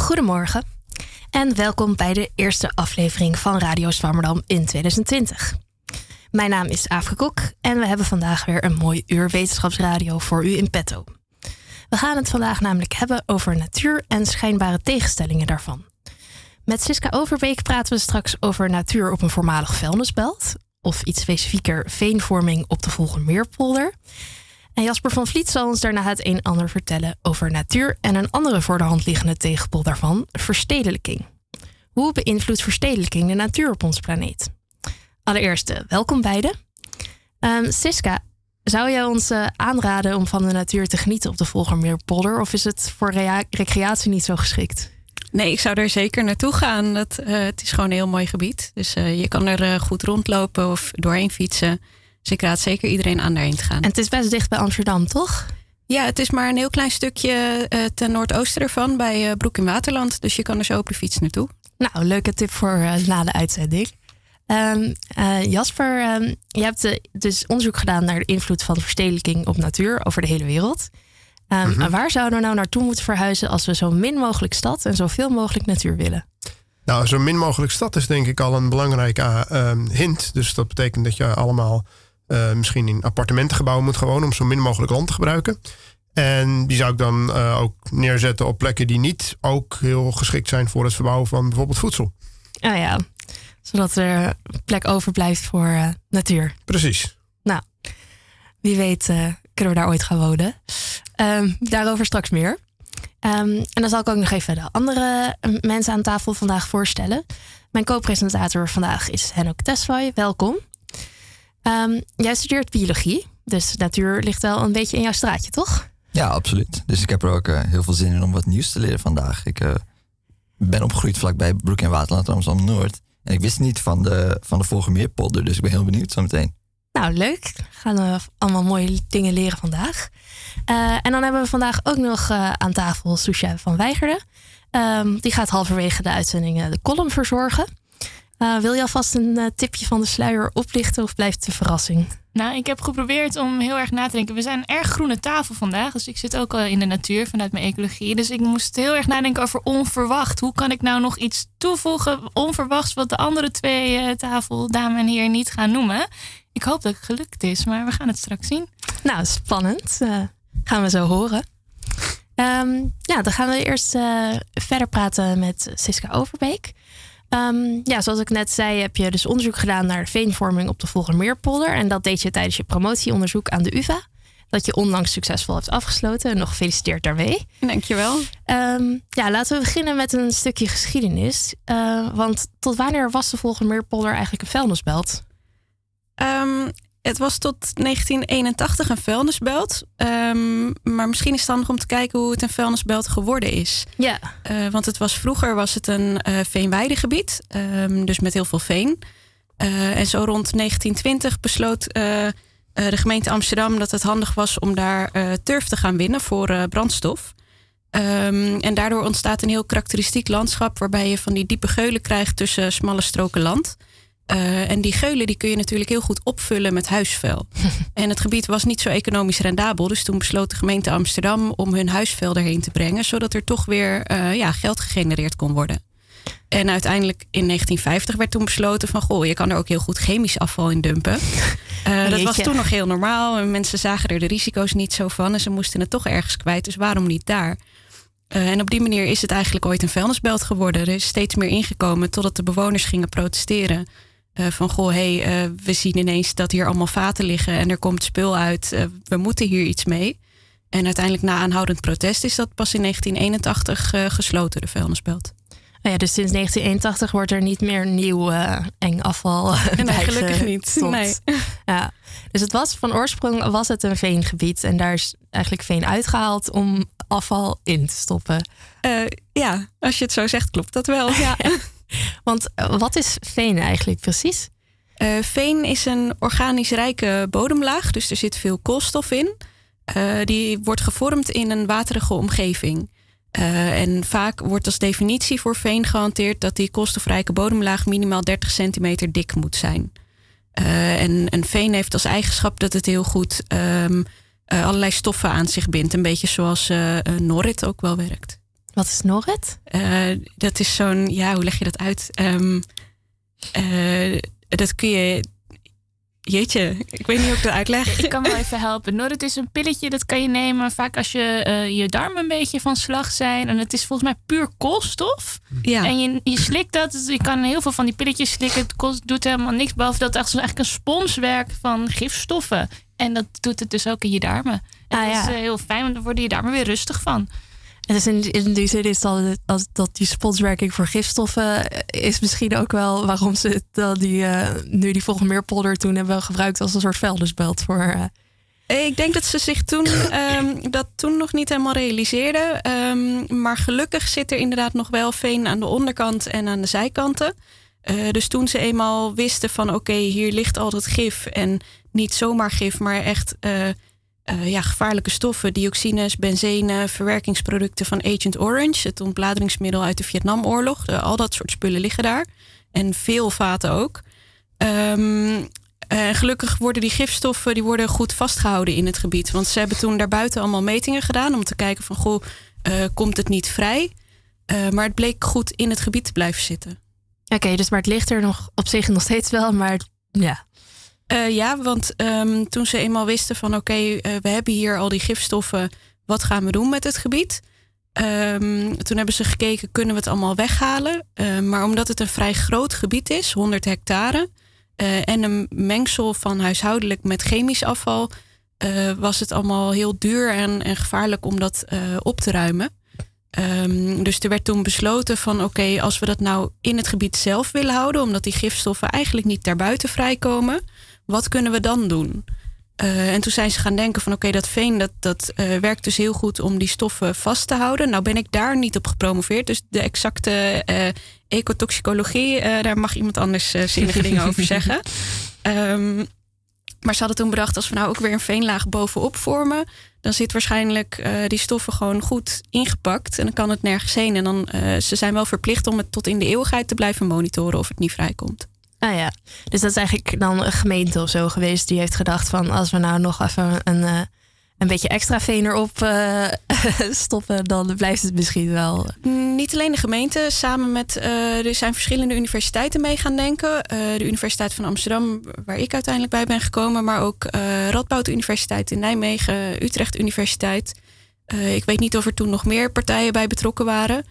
Goedemorgen en welkom bij de eerste aflevering van Radio Zwammerdam in 2020. Mijn naam is Aafke Kok en we hebben vandaag weer een mooi uur wetenschapsradio voor u in petto. We gaan het vandaag namelijk hebben over natuur en schijnbare tegenstellingen daarvan. Met Siska Overbeek praten we straks over natuur op een voormalig vuilnisbelt, of iets specifieker veenvorming op de Volgermeerpolder. En Jasper van Vliet zal ons daarna het een en ander vertellen over natuur en een andere voor de hand liggende tegenpol daarvan, verstedelijking. Hoe beïnvloedt verstedelijking de natuur op onze planeet? Allereerst, welkom beiden. Siska, zou jij ons aanraden om van de natuur te genieten op de Volgermeerpolder, of is het voor recreatie niet zo geschikt? Nee, ik zou er zeker naartoe gaan. Het is gewoon een heel mooi gebied. Dus je kan er goed rondlopen of doorheen fietsen. Dus ik raad zeker iedereen aan daarheen te gaan. En het is best dicht bij Amsterdam, toch? Ja, het is maar een heel klein stukje ten noordoosten ervan, bij Broek in Waterland. Dus je kan er zo op de fiets naartoe. Nou, leuke tip voor na de uitzending. Jasper, je hebt dus onderzoek gedaan naar de invloed van de verstedelijking op natuur over de hele wereld. Waar zouden we nou naartoe moeten verhuizen als we zo min mogelijk stad en zoveel mogelijk natuur willen? Nou, zo min mogelijk stad is denk ik al een belangrijke hint. Dus dat betekent dat je allemaal misschien in appartementengebouwen moet gewoon om zo min mogelijk land te gebruiken. En die zou ik dan ook neerzetten op plekken die niet ook heel geschikt zijn voor het verbouwen van bijvoorbeeld voedsel. Oh ja, zodat er plek overblijft voor natuur. Precies. Nou, wie weet kunnen we daar ooit gaan wonen. Daarover straks meer. En dan zal ik ook nog even de andere mensen aan tafel vandaag voorstellen. Mijn co-presentator vandaag is Henok Tesfaye. Welkom. Jij studeert biologie, dus natuur ligt wel een beetje in jouw straatje, toch? Ja, absoluut. Dus ik heb er ook heel veel zin in om wat nieuws te leren vandaag. Ik ben opgegroeid vlakbij Broek in Waterland, Amsterdam-Noord. En ik wist niet van de Volgermeerpolder, dus ik ben heel benieuwd zo meteen. Nou, leuk. Gaan we allemaal mooie dingen leren vandaag. En dan hebben we vandaag ook nog aan tafel Soesja van Weigerden. Die gaat halverwege de uitzending de column verzorgen. Wil je alvast een tipje van de sluier oplichten of blijft het een verrassing? Nou, ik heb geprobeerd om heel erg na te denken. We zijn een erg groene tafel vandaag. Dus ik zit ook al in de natuur vanuit mijn ecologie. Dus ik moest heel erg nadenken over onverwacht. Hoe kan ik nou nog iets toevoegen, onverwachts, wat de andere twee tafeldames hier niet gaan noemen? Ik hoop dat het gelukt is, maar we gaan het straks zien. Nou, spannend. Gaan we zo horen. Dan gaan we eerst verder praten met Siska Overbeek. Zoals ik net zei, heb je dus onderzoek gedaan naar de veenvorming op de Volgermeerpolder. En dat deed je tijdens je promotieonderzoek aan de UvA. Dat je onlangs succesvol hebt afgesloten. En nog gefeliciteerd daarmee. Dankjewel. Laten we beginnen met een stukje geschiedenis. Want tot wanneer was de Volgermeerpolder eigenlijk een vuilnisbelt? Het was tot 1981 een vuilnisbelt. Maar misschien is het handig om te kijken hoe het een vuilnisbelt geworden is. Ja. Want vroeger was het een veenweidegebied. Dus met heel veel veen. En zo rond 1920 besloot de gemeente Amsterdam dat het handig was om daar turf te gaan winnen voor brandstof. En daardoor ontstaat een heel karakteristiek landschap waarbij je van die diepe geulen krijgt tussen smalle stroken land. En die geulen die kun je natuurlijk heel goed opvullen met huisvuil. En het gebied was niet zo economisch rendabel. Dus toen besloot de gemeente Amsterdam om hun huisvuil erheen te brengen. Zodat er toch weer geld gegenereerd kon worden. En uiteindelijk in 1950 werd toen besloten van je kan er ook heel goed chemisch afval in dumpen. Dat was toen nog heel normaal. En mensen zagen er de risico's niet zo van. En ze moesten het toch ergens kwijt. Dus waarom niet daar? En op die manier is het eigenlijk ooit een vuilnisbelt geworden. Er is steeds meer ingekomen totdat de bewoners gingen protesteren. We zien ineens dat hier allemaal vaten liggen en er komt spul uit. We moeten hier iets mee. En uiteindelijk na aanhoudend protest is dat pas in 1981 gesloten, de vuilnisbelt. Ja, dus sinds 1981 wordt er niet meer nieuw eng afval Nee, gelukkig niet. Nee. Ja, dus van oorsprong was het een veengebied en daar is eigenlijk veen uitgehaald om afval in te stoppen. Als je het zo zegt, klopt dat wel. Ja. Want wat is veen eigenlijk precies? Veen is een organisch rijke bodemlaag, dus er zit veel koolstof in. Die wordt gevormd in een waterige omgeving. En vaak wordt als definitie voor veen gehanteerd dat die koolstofrijke bodemlaag minimaal 30 centimeter dik moet zijn. En veen heeft als eigenschap dat het heel goed allerlei stoffen aan zich bindt. Een beetje zoals norrit ook wel werkt. Wat is Norit? Dat is zo'n, hoe leg je dat uit? Dat kun je... Jeetje, ik weet niet hoe ik dat uitleg. Ik kan wel even helpen. Norit is een pilletje, dat kan je nemen vaak als je darmen een beetje van slag zijn. En het is volgens mij puur koolstof. Ja. En je slikt dat. Dus je kan heel veel van die pilletjes slikken. Het doet helemaal niks, behalve dat het eigenlijk een spons werkt van gifstoffen. En dat doet het dus ook in je darmen. En dat is heel fijn, want dan worden je darmen weer rustig van. En dus in die zin is dat die sponswerking voor gifstoffen is misschien ook wel waarom ze nu die Vogelmeerpolder toen hebben gebruikt als een soort vuilnisbelt voor. Ik denk dat ze zich toen nog niet helemaal realiseerden. Maar gelukkig zit er inderdaad nog wel veen aan de onderkant en aan de zijkanten. Dus toen ze eenmaal wisten van oké, hier ligt altijd gif en niet zomaar gif, maar echt gevaarlijke stoffen, dioxines, benzene, verwerkingsproducten van Agent Orange, het ontbladeringsmiddel uit de Vietnamoorlog. Al dat soort spullen liggen daar. En veel vaten ook. Gelukkig worden die gifstoffen goed vastgehouden in het gebied. Want ze hebben toen daarbuiten allemaal metingen gedaan om te kijken van komt het niet vrij? Maar het bleek goed in het gebied te blijven zitten. Oké, dus maar het ligt er nog op zich nog steeds wel, maar ja. Want toen ze eenmaal wisten van we hebben hier al die gifstoffen, wat gaan we doen met het gebied? Toen hebben ze gekeken, kunnen we het allemaal weghalen? Maar omdat het een vrij groot gebied is, 100 hectare, en een mengsel van huishoudelijk met chemisch afval, was het allemaal heel duur en gevaarlijk om dat op te ruimen. Dus er werd toen besloten van als we dat nou in het gebied zelf willen houden, omdat die gifstoffen eigenlijk niet daarbuiten vrijkomen, wat kunnen we dan doen? En toen zijn ze gaan denken van dat veen dat werkt dus heel goed om die stoffen vast te houden. Nou ben ik daar niet op gepromoveerd, dus de exacte ecotoxicologie, daar mag iemand anders zinnige dingen over zeggen. Maar ze hadden toen bedacht, als we nou ook weer een veenlaag bovenop vormen, dan zit waarschijnlijk die stoffen gewoon goed ingepakt en dan kan het nergens heen. En dan ze zijn wel verplicht om het tot in de eeuwigheid te blijven monitoren of het niet vrijkomt. Ah ja, dus dat is eigenlijk dan een gemeente of zo geweest die heeft gedacht van als we nou nog even een beetje extra veen erop stoppen, dan blijft het misschien wel. Niet alleen de gemeente, samen met er zijn verschillende universiteiten mee gaan denken. De Universiteit van Amsterdam, waar ik uiteindelijk bij ben gekomen, maar ook Radboud Universiteit in Nijmegen, Utrecht Universiteit. Ik weet niet of er toen nog meer partijen bij betrokken waren.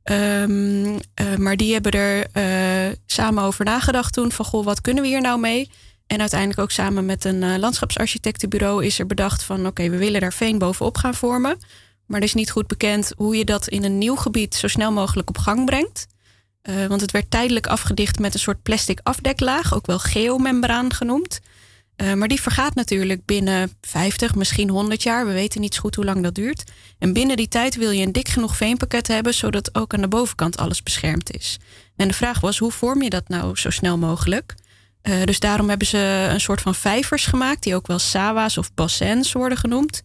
Maar die hebben er samen over nagedacht toen van wat kunnen we hier nou mee? En uiteindelijk ook samen met een landschapsarchitectenbureau is er bedacht van we willen daar veen bovenop gaan vormen. Maar er is niet goed bekend hoe je dat in een nieuw gebied zo snel mogelijk op gang brengt. Want het werd tijdelijk afgedicht met een soort plastic afdeklaag, ook wel geomembraan genoemd. Maar die vergaat natuurlijk binnen 50, misschien 100 jaar. We weten niet zo goed hoe lang dat duurt. En binnen die tijd wil je een dik genoeg veenpakket hebben, zodat ook aan de bovenkant alles beschermd is. En de vraag was, hoe vorm je dat nou zo snel mogelijk? Dus daarom hebben ze een soort van vijvers gemaakt, die ook wel sawa's of bassins worden genoemd.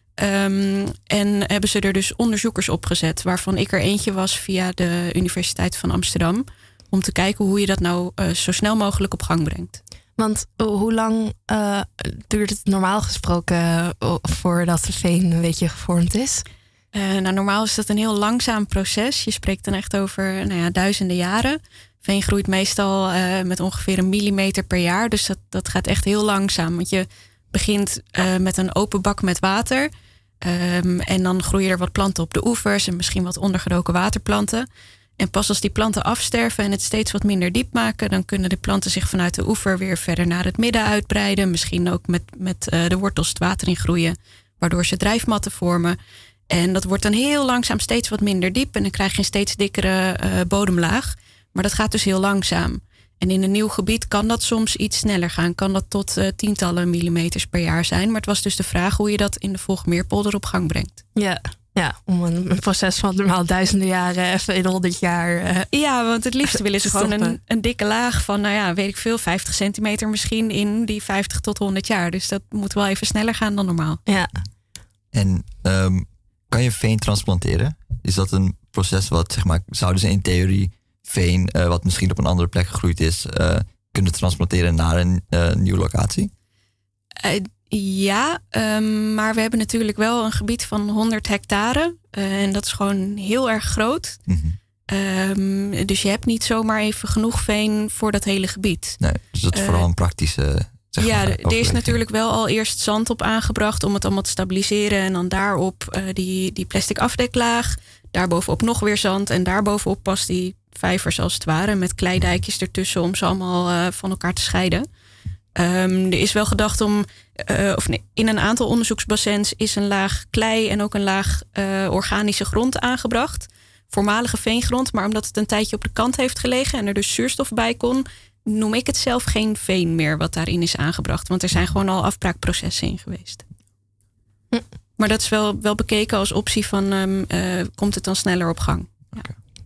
En hebben ze er dus onderzoekers op gezet, waarvan ik er eentje was via de Universiteit van Amsterdam, om te kijken hoe je dat nou zo snel mogelijk op gang brengt. Want hoe lang duurt het normaal gesproken voordat de veen een beetje gevormd is? Normaal is dat een heel langzaam proces. Je spreekt dan echt over duizenden jaren. Veen groeit meestal met ongeveer 1 millimeter per jaar. Dus dat gaat echt heel langzaam. Want je begint met een open bak met water. En dan groeien er wat planten op de oevers en misschien wat ondergedoken waterplanten. En pas als die planten afsterven en het steeds wat minder diep maken, dan kunnen de planten zich vanuit de oever weer verder naar het midden uitbreiden. Misschien ook met de wortels het water in groeien, waardoor ze drijfmatten vormen. En dat wordt dan heel langzaam steeds wat minder diep en dan krijg je een steeds dikkere bodemlaag. Maar dat gaat dus heel langzaam. En in een nieuw gebied kan dat soms iets sneller gaan. Kan dat tot tientallen millimeters per jaar zijn. Maar het was dus de vraag hoe je dat in de Vogelmeerpolder op gang brengt. Ja, om een proces van normaal duizenden jaren even in 100 jaar... Ja, want het liefst willen ze gewoon een dikke laag van, weet ik veel, 50 centimeter misschien in die 50 tot 100 jaar. Dus dat moet wel even sneller gaan dan normaal. Ja. En kan je veen transplanteren? Is dat een proces wat, zouden ze in theorie veen, wat misschien op een andere plek gegroeid is, kunnen transplanteren naar een nieuwe locatie? Ja, maar we hebben natuurlijk wel een gebied van 100 hectare. En dat is gewoon heel erg groot. Mm-hmm. Dus je hebt niet zomaar even genoeg veen voor dat hele gebied. Nee, dus dat is vooral een praktische... er is natuurlijk wel al eerst zand op aangebracht om het allemaal te stabiliseren. En dan daarop die plastic afdeklaag. Daarbovenop nog weer zand. En daarbovenop pas die vijvers als het ware. Met kleidijkjes ertussen om ze allemaal van elkaar te scheiden. Er is wel gedacht om... in een aantal onderzoeksbassins is een laag klei en ook een laag organische grond aangebracht. Voormalige veengrond, maar omdat het een tijdje op de kant heeft gelegen en er dus zuurstof bij kon, noem ik het zelf geen veen meer wat daarin is aangebracht. Want er zijn gewoon al afbraakprocessen in geweest. Maar dat is wel bekeken als optie van komt het dan sneller op gang. Ja.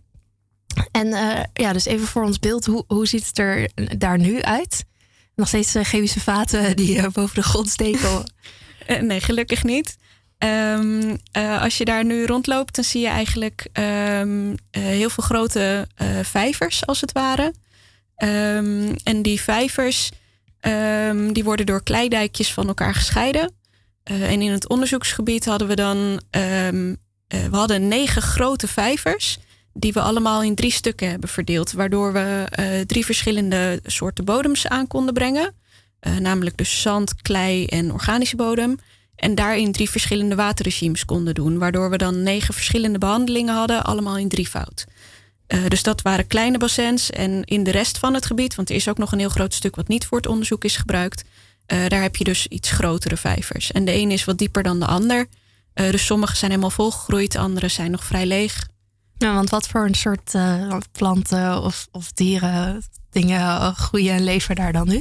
En dus even voor ons beeld, hoe ziet het er daar nu uit? Nog steeds chemische vaten die boven de grond steken? Nee, gelukkig niet. Als je daar nu rondloopt, dan zie je eigenlijk heel veel grote vijvers, als het ware. En die vijvers die worden door kleidijkjes van elkaar gescheiden. En in het onderzoeksgebied hadden we dan... we hadden 9 grote vijvers die we allemaal in 3 stukken hebben verdeeld. Waardoor we 3 verschillende soorten bodems aan konden brengen. Namelijk dus zand, klei en organische bodem. En daarin 3 verschillende waterregimes konden doen. Waardoor we dan 9 verschillende behandelingen hadden, allemaal in 3-fout. Dus dat waren kleine bassins. En in de rest van het gebied, want er is ook nog een heel groot stuk wat niet voor het onderzoek is gebruikt. Daar heb je dus iets grotere vijvers. En de een is wat dieper dan de ander. Dus sommige zijn helemaal volgegroeid, de andere zijn nog vrij leeg. Ja, want wat voor een soort planten of dieren, dingen groeien en leven daar dan nu?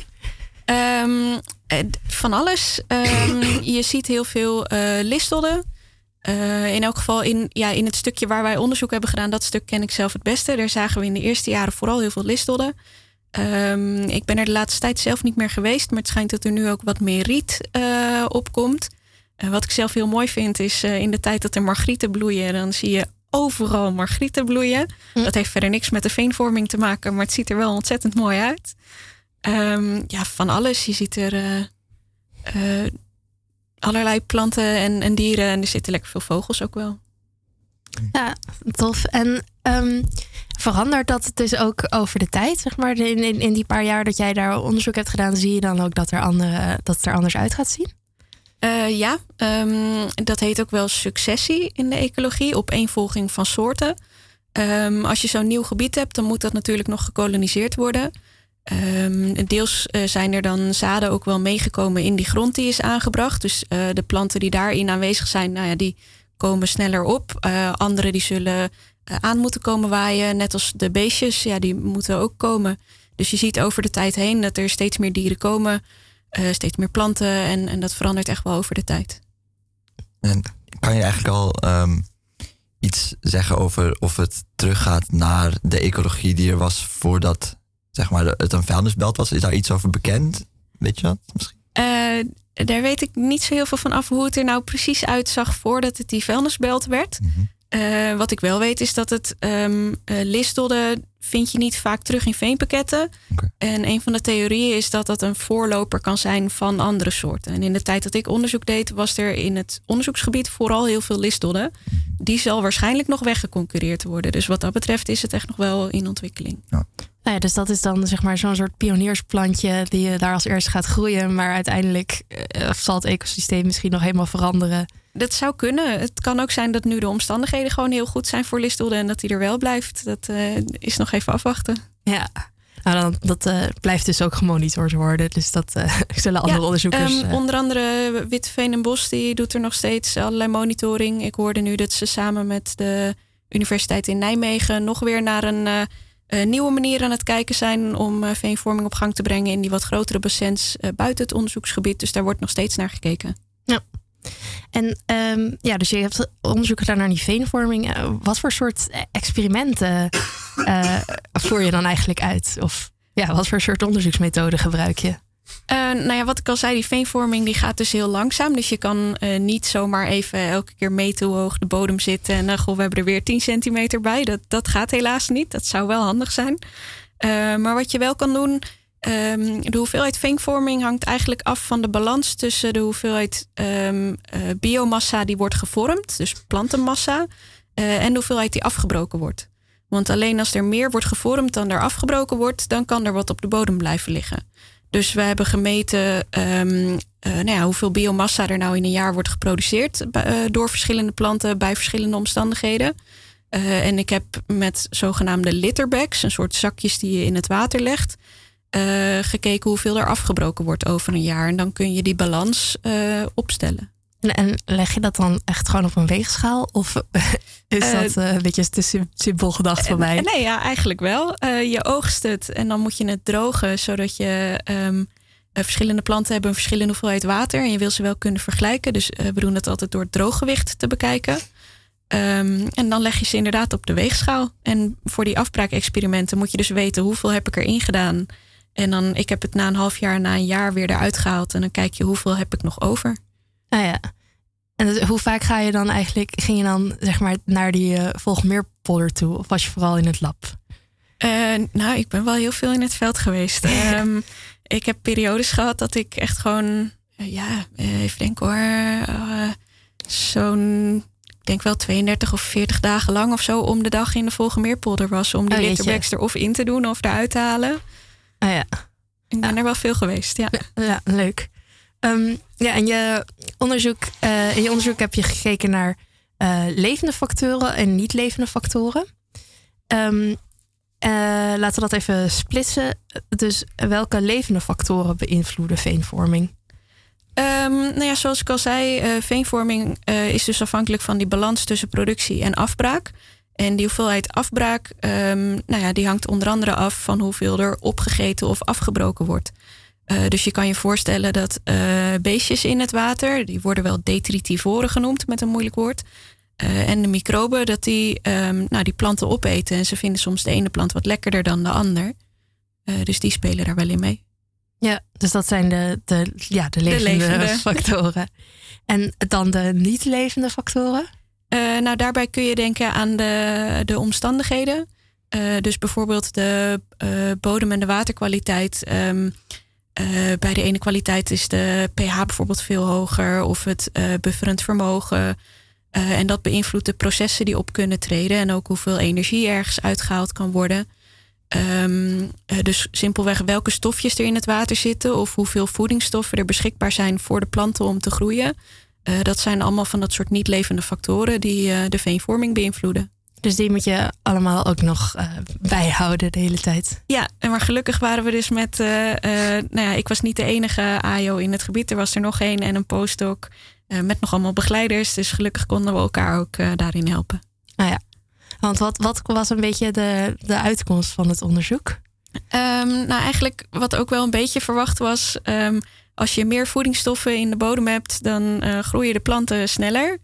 Van alles. Je ziet heel veel listodden. In elk geval in het stukje waar wij onderzoek hebben gedaan, dat stuk ken ik zelf het beste. Daar zagen we in de eerste jaren vooral heel veel listodden. Ik ben er de laatste tijd zelf niet meer geweest, maar het schijnt dat er nu ook wat meer riet opkomt. Wat ik zelf heel mooi vind is in de tijd dat er margrieten bloeien, dan zie je overal margrieten bloeien. Dat heeft verder niks met de veenvorming te maken, maar het ziet er wel ontzettend mooi uit. Van alles. Je ziet er allerlei planten en dieren en er zitten lekker veel vogels ook wel. Ja, tof. En verandert dat dus ook over de tijd? Zeg maar, in die paar jaar dat jij daar onderzoek hebt gedaan, zie je dan ook dat het er anders uit gaat zien? Dat heet ook wel successie in de ecologie, opeenvolging van soorten. Als je zo'n nieuw gebied hebt, dan moet dat natuurlijk nog gekoloniseerd worden. Deels zijn er dan zaden ook wel meegekomen in die grond die is aangebracht. Dus de planten die daarin aanwezig zijn, die komen sneller op. Andere die zullen aan moeten komen waaien. Net als de beestjes, die moeten ook komen. Dus je ziet over de tijd heen dat er steeds meer dieren komen. Steeds meer planten en dat verandert echt wel over de tijd. En kan je eigenlijk al iets zeggen over of het teruggaat naar de ecologie die er was voordat zeg maar het een vuilnisbelt was? Is daar iets over bekend? Weet je dat misschien? Daar weet ik niet zo heel veel van af hoe het er nou precies uitzag voordat het die vuilnisbelt werd. Mm-hmm. Wat ik wel weet is dat het listodden vind je niet vaak terug in veenpakketten. Okay. En een van de theorieën is dat dat een voorloper kan zijn van andere soorten. En in de tijd dat ik onderzoek deed, was er in het onderzoeksgebied vooral heel veel listodden. Die zal waarschijnlijk nog weggeconcurreerd worden. Dus wat dat betreft is het echt nog wel in ontwikkeling. Ja. Nou ja, dus dat is dan zeg maar zo'n soort pioniersplantje die je daar als eerste gaat groeien. Maar uiteindelijk zal het ecosysteem misschien nog helemaal veranderen. Dat zou kunnen. Het kan ook zijn dat nu de omstandigheden gewoon heel goed zijn voor listodden en dat die er wel blijft. Dat is nog even afwachten. Ja, nou, dat blijft dus ook gemonitord worden. Dus dat zullen andere onderzoekers... Onder andere Witteveen en Bos, die doet er nog steeds allerlei monitoring. Ik hoorde nu dat ze samen met de Universiteit in Nijmegen nog weer naar een nieuwe manier aan het kijken zijn om veenvorming op gang te brengen in die wat grotere bassins buiten het onderzoeksgebied. Dus daar wordt nog steeds naar gekeken. Ja. En dus je hebt onderzoek gedaan naar die veenvorming. Wat voor soort experimenten voer je dan eigenlijk uit? Of wat voor soort onderzoeksmethoden gebruik je? Wat ik al zei, die veenvorming die gaat dus heel langzaam. Dus je kan niet zomaar even elke keer meten hoe hoog de bodem zit. En we hebben er weer 10 centimeter bij. Dat gaat helaas niet. Dat zou wel handig zijn. Maar wat je wel kan doen, De hoeveelheid veenvorming hangt eigenlijk af van de balans tussen de hoeveelheid biomassa die wordt gevormd, dus plantenmassa, en de hoeveelheid die afgebroken wordt. Want alleen als er meer wordt gevormd dan er afgebroken wordt, dan kan er wat op de bodem blijven liggen. Dus we hebben gemeten hoeveel biomassa er nou in een jaar wordt geproduceerd door verschillende planten bij verschillende omstandigheden. En ik heb met zogenaamde litterbags, een soort zakjes die je in het water legt, gekeken hoeveel er afgebroken wordt over een jaar. En dan kun je die balans opstellen. En leg je dat dan echt gewoon op een weegschaal? Of is dat een beetje te simpel gedacht van mij? Nee, ja, eigenlijk wel. Je oogst het en dan moet je het drogen, zodat je verschillende planten hebben een verschillende hoeveelheid water. En je wil ze wel kunnen vergelijken. Dus we doen dat altijd door het drooggewicht te bekijken. En dan leg je ze inderdaad op de weegschaal. En voor die afbraakexperimenten moet je dus weten hoeveel heb ik erin gedaan. En dan, ik heb het na een half jaar, na een jaar weer eruit gehaald. En dan kijk je hoeveel heb ik nog over. Ah ja. En dus, hoe vaak ging je dan zeg maar naar die Vogelmeerpolder toe? Of was je vooral in het lab? Ik ben wel heel veel in het veld geweest. Ik heb periodes gehad dat ik echt gewoon, even denken hoor, ik denk wel 32 of 40 dagen lang of zo om de dag in de Vogelmeerpolder was. Om die litterbags er of in te doen of eruit te halen. Ah ja. Ik ben er wel veel geweest, ja. Ja, leuk. En in je onderzoek heb je gekeken naar levende factoren en niet levende factoren. Laten we dat even splitsen. Dus welke levende factoren beïnvloeden veenvorming? Zoals ik al zei, veenvorming is dus afhankelijk van die balans tussen productie en afbraak. En die hoeveelheid afbraak, die hangt onder andere af van hoeveel er opgegeten of afgebroken wordt. Dus je kan je voorstellen dat beestjes in het water, die worden wel detritivoren genoemd met een moeilijk woord. En de microben, dat die planten opeten. En ze vinden soms de ene plant wat lekkerder dan de ander. Dus die spelen daar wel in mee. Ja, dus dat zijn de levende factoren. En dan de niet levende factoren? Daarbij kun je denken aan de omstandigheden. Dus bijvoorbeeld de bodem- en de waterkwaliteit. Bij de ene kwaliteit is de pH bijvoorbeeld veel hoger. Of het bufferend vermogen. En dat beïnvloedt de processen die op kunnen treden. En ook hoeveel energie ergens uitgehaald kan worden. Dus simpelweg welke stofjes er in het water zitten. Of hoeveel voedingsstoffen er beschikbaar zijn voor de planten om te groeien. Dat zijn allemaal van dat soort niet levende factoren die de veenvorming beïnvloeden. Dus die moet je allemaal ook nog bijhouden de hele tijd. Ja, maar gelukkig waren we dus met... ik was niet de enige AIO in het gebied. Er was er nog één en een postdoc met nog allemaal begeleiders. Dus gelukkig konden we elkaar ook daarin helpen. Nou ja, want wat was een beetje de uitkomst van het onderzoek? Eigenlijk wat ook wel een beetje verwacht was... als je meer voedingsstoffen in de bodem hebt, dan groeien de planten sneller.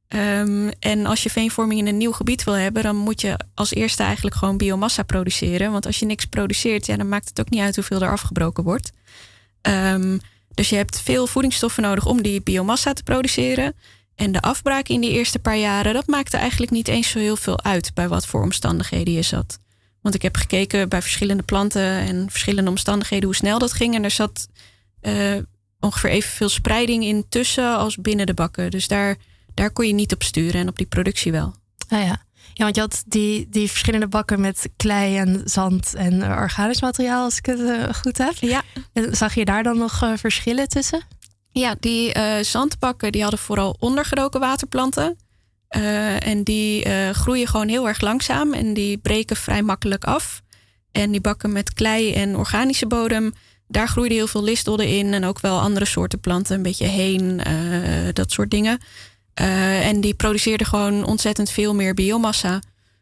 En als je veenvorming in een nieuw gebied wil hebben, dan moet je als eerste eigenlijk gewoon biomassa produceren. Want als je niks produceert, dan maakt het ook niet uit hoeveel er afgebroken wordt. Dus je hebt veel voedingsstoffen nodig om die biomassa te produceren. En de afbraak in die eerste paar jaren, dat maakte eigenlijk niet eens zo heel veel uit bij wat voor omstandigheden je zat. Want ik heb gekeken bij verschillende planten en verschillende omstandigheden hoe snel dat ging. En er zat ongeveer evenveel spreiding in tussen als binnen de bakken. Dus daar kon je niet op sturen en op die productie wel. Ah ja. Ja, want je had die verschillende bakken met klei en zand en organisch materiaal, als ik het goed heb. Ja. En zag je daar dan nog verschillen tussen? Ja, die zandbakken die hadden vooral ondergedoken waterplanten. En die groeien gewoon heel erg langzaam en die breken vrij makkelijk af. En die bakken met klei en organische bodem, daar groeide heel veel listodden in en ook wel andere soorten planten, een beetje heen, dat soort dingen. En die produceerden gewoon ontzettend veel meer biomassa.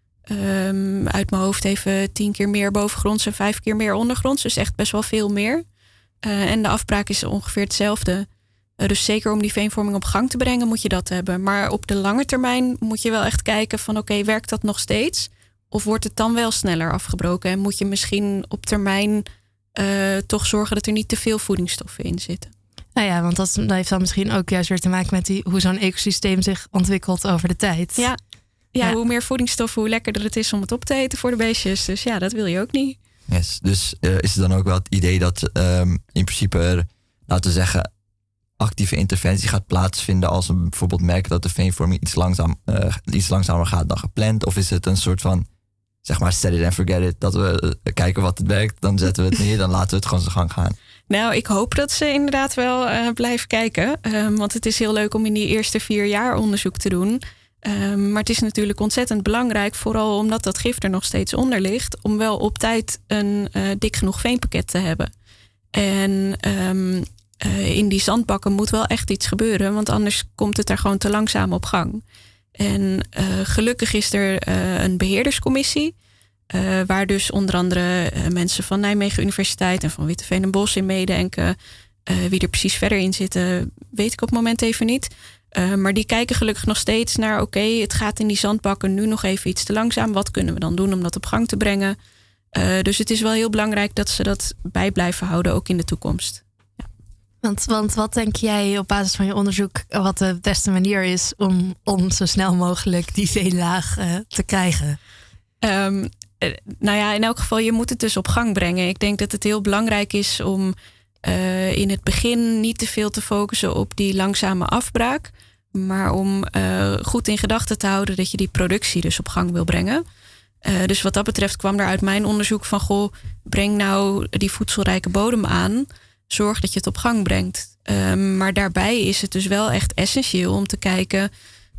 Uit mijn hoofd even 10 keer meer bovengronds en 5 keer meer ondergronds. Dus echt best wel veel meer. En de afbraak is ongeveer hetzelfde. Dus zeker om die veenvorming op gang te brengen moet je dat hebben. Maar op de lange termijn moet je wel echt kijken van oké, werkt dat nog steeds? Of wordt het dan wel sneller afgebroken? En moet je misschien op termijn toch zorgen dat er niet te veel voedingsstoffen in zitten? Nou ja, want dat heeft dan misschien ook juist weer te maken met hoe zo'n ecosysteem zich ontwikkelt over de tijd. Ja, hoe meer voedingsstoffen, hoe lekkerder het is om het op te eten voor de beestjes. Dus ja, dat wil je ook niet. Yes. Dus is het dan ook wel het idee dat in principe er, laten we zeggen, actieve interventie gaat plaatsvinden als we bijvoorbeeld merken dat de veenvorming iets langzamer gaat dan gepland? Of is het een soort van, zeg maar, set it and forget it, dat we kijken wat het werkt, dan zetten we het neer, dan laten we het gewoon zijn gang gaan? Nou, ik hoop dat ze inderdaad wel blijven kijken. Want het is heel leuk om in die eerste 4 jaar onderzoek te doen. Maar het is natuurlijk ontzettend belangrijk, vooral omdat dat gif er nog steeds onder ligt, om wel op tijd een dik genoeg veenpakket te hebben. En in die zandbakken moet wel echt iets gebeuren, want anders komt het er gewoon te langzaam op gang. En gelukkig is er een beheerderscommissie, waar dus onder andere mensen van Nijmegen Universiteit en van Witteveen en Bosch in meedenken. Wie er precies verder in zitten, weet ik op het moment even niet. Maar die kijken gelukkig nog steeds naar, oké, het gaat in die zandbakken nu nog even iets te langzaam. Wat kunnen we dan doen om dat op gang te brengen? Dus het is wel heel belangrijk dat ze dat bij blijven houden, ook in de toekomst. Ja. Want wat denk jij op basis van je onderzoek wat de beste manier is om zo snel mogelijk die veenlaag te krijgen? Nou ja, in elk geval, je moet het dus op gang brengen. Ik denk dat het heel belangrijk is om in het begin niet te veel te focussen op die langzame afbraak, maar om goed in gedachten te houden dat je die productie dus op gang wil brengen. Dus wat dat betreft kwam er uit mijn onderzoek van, breng nou die voedselrijke bodem aan. Zorg dat je het op gang brengt. Maar daarbij is het dus wel echt essentieel om te kijken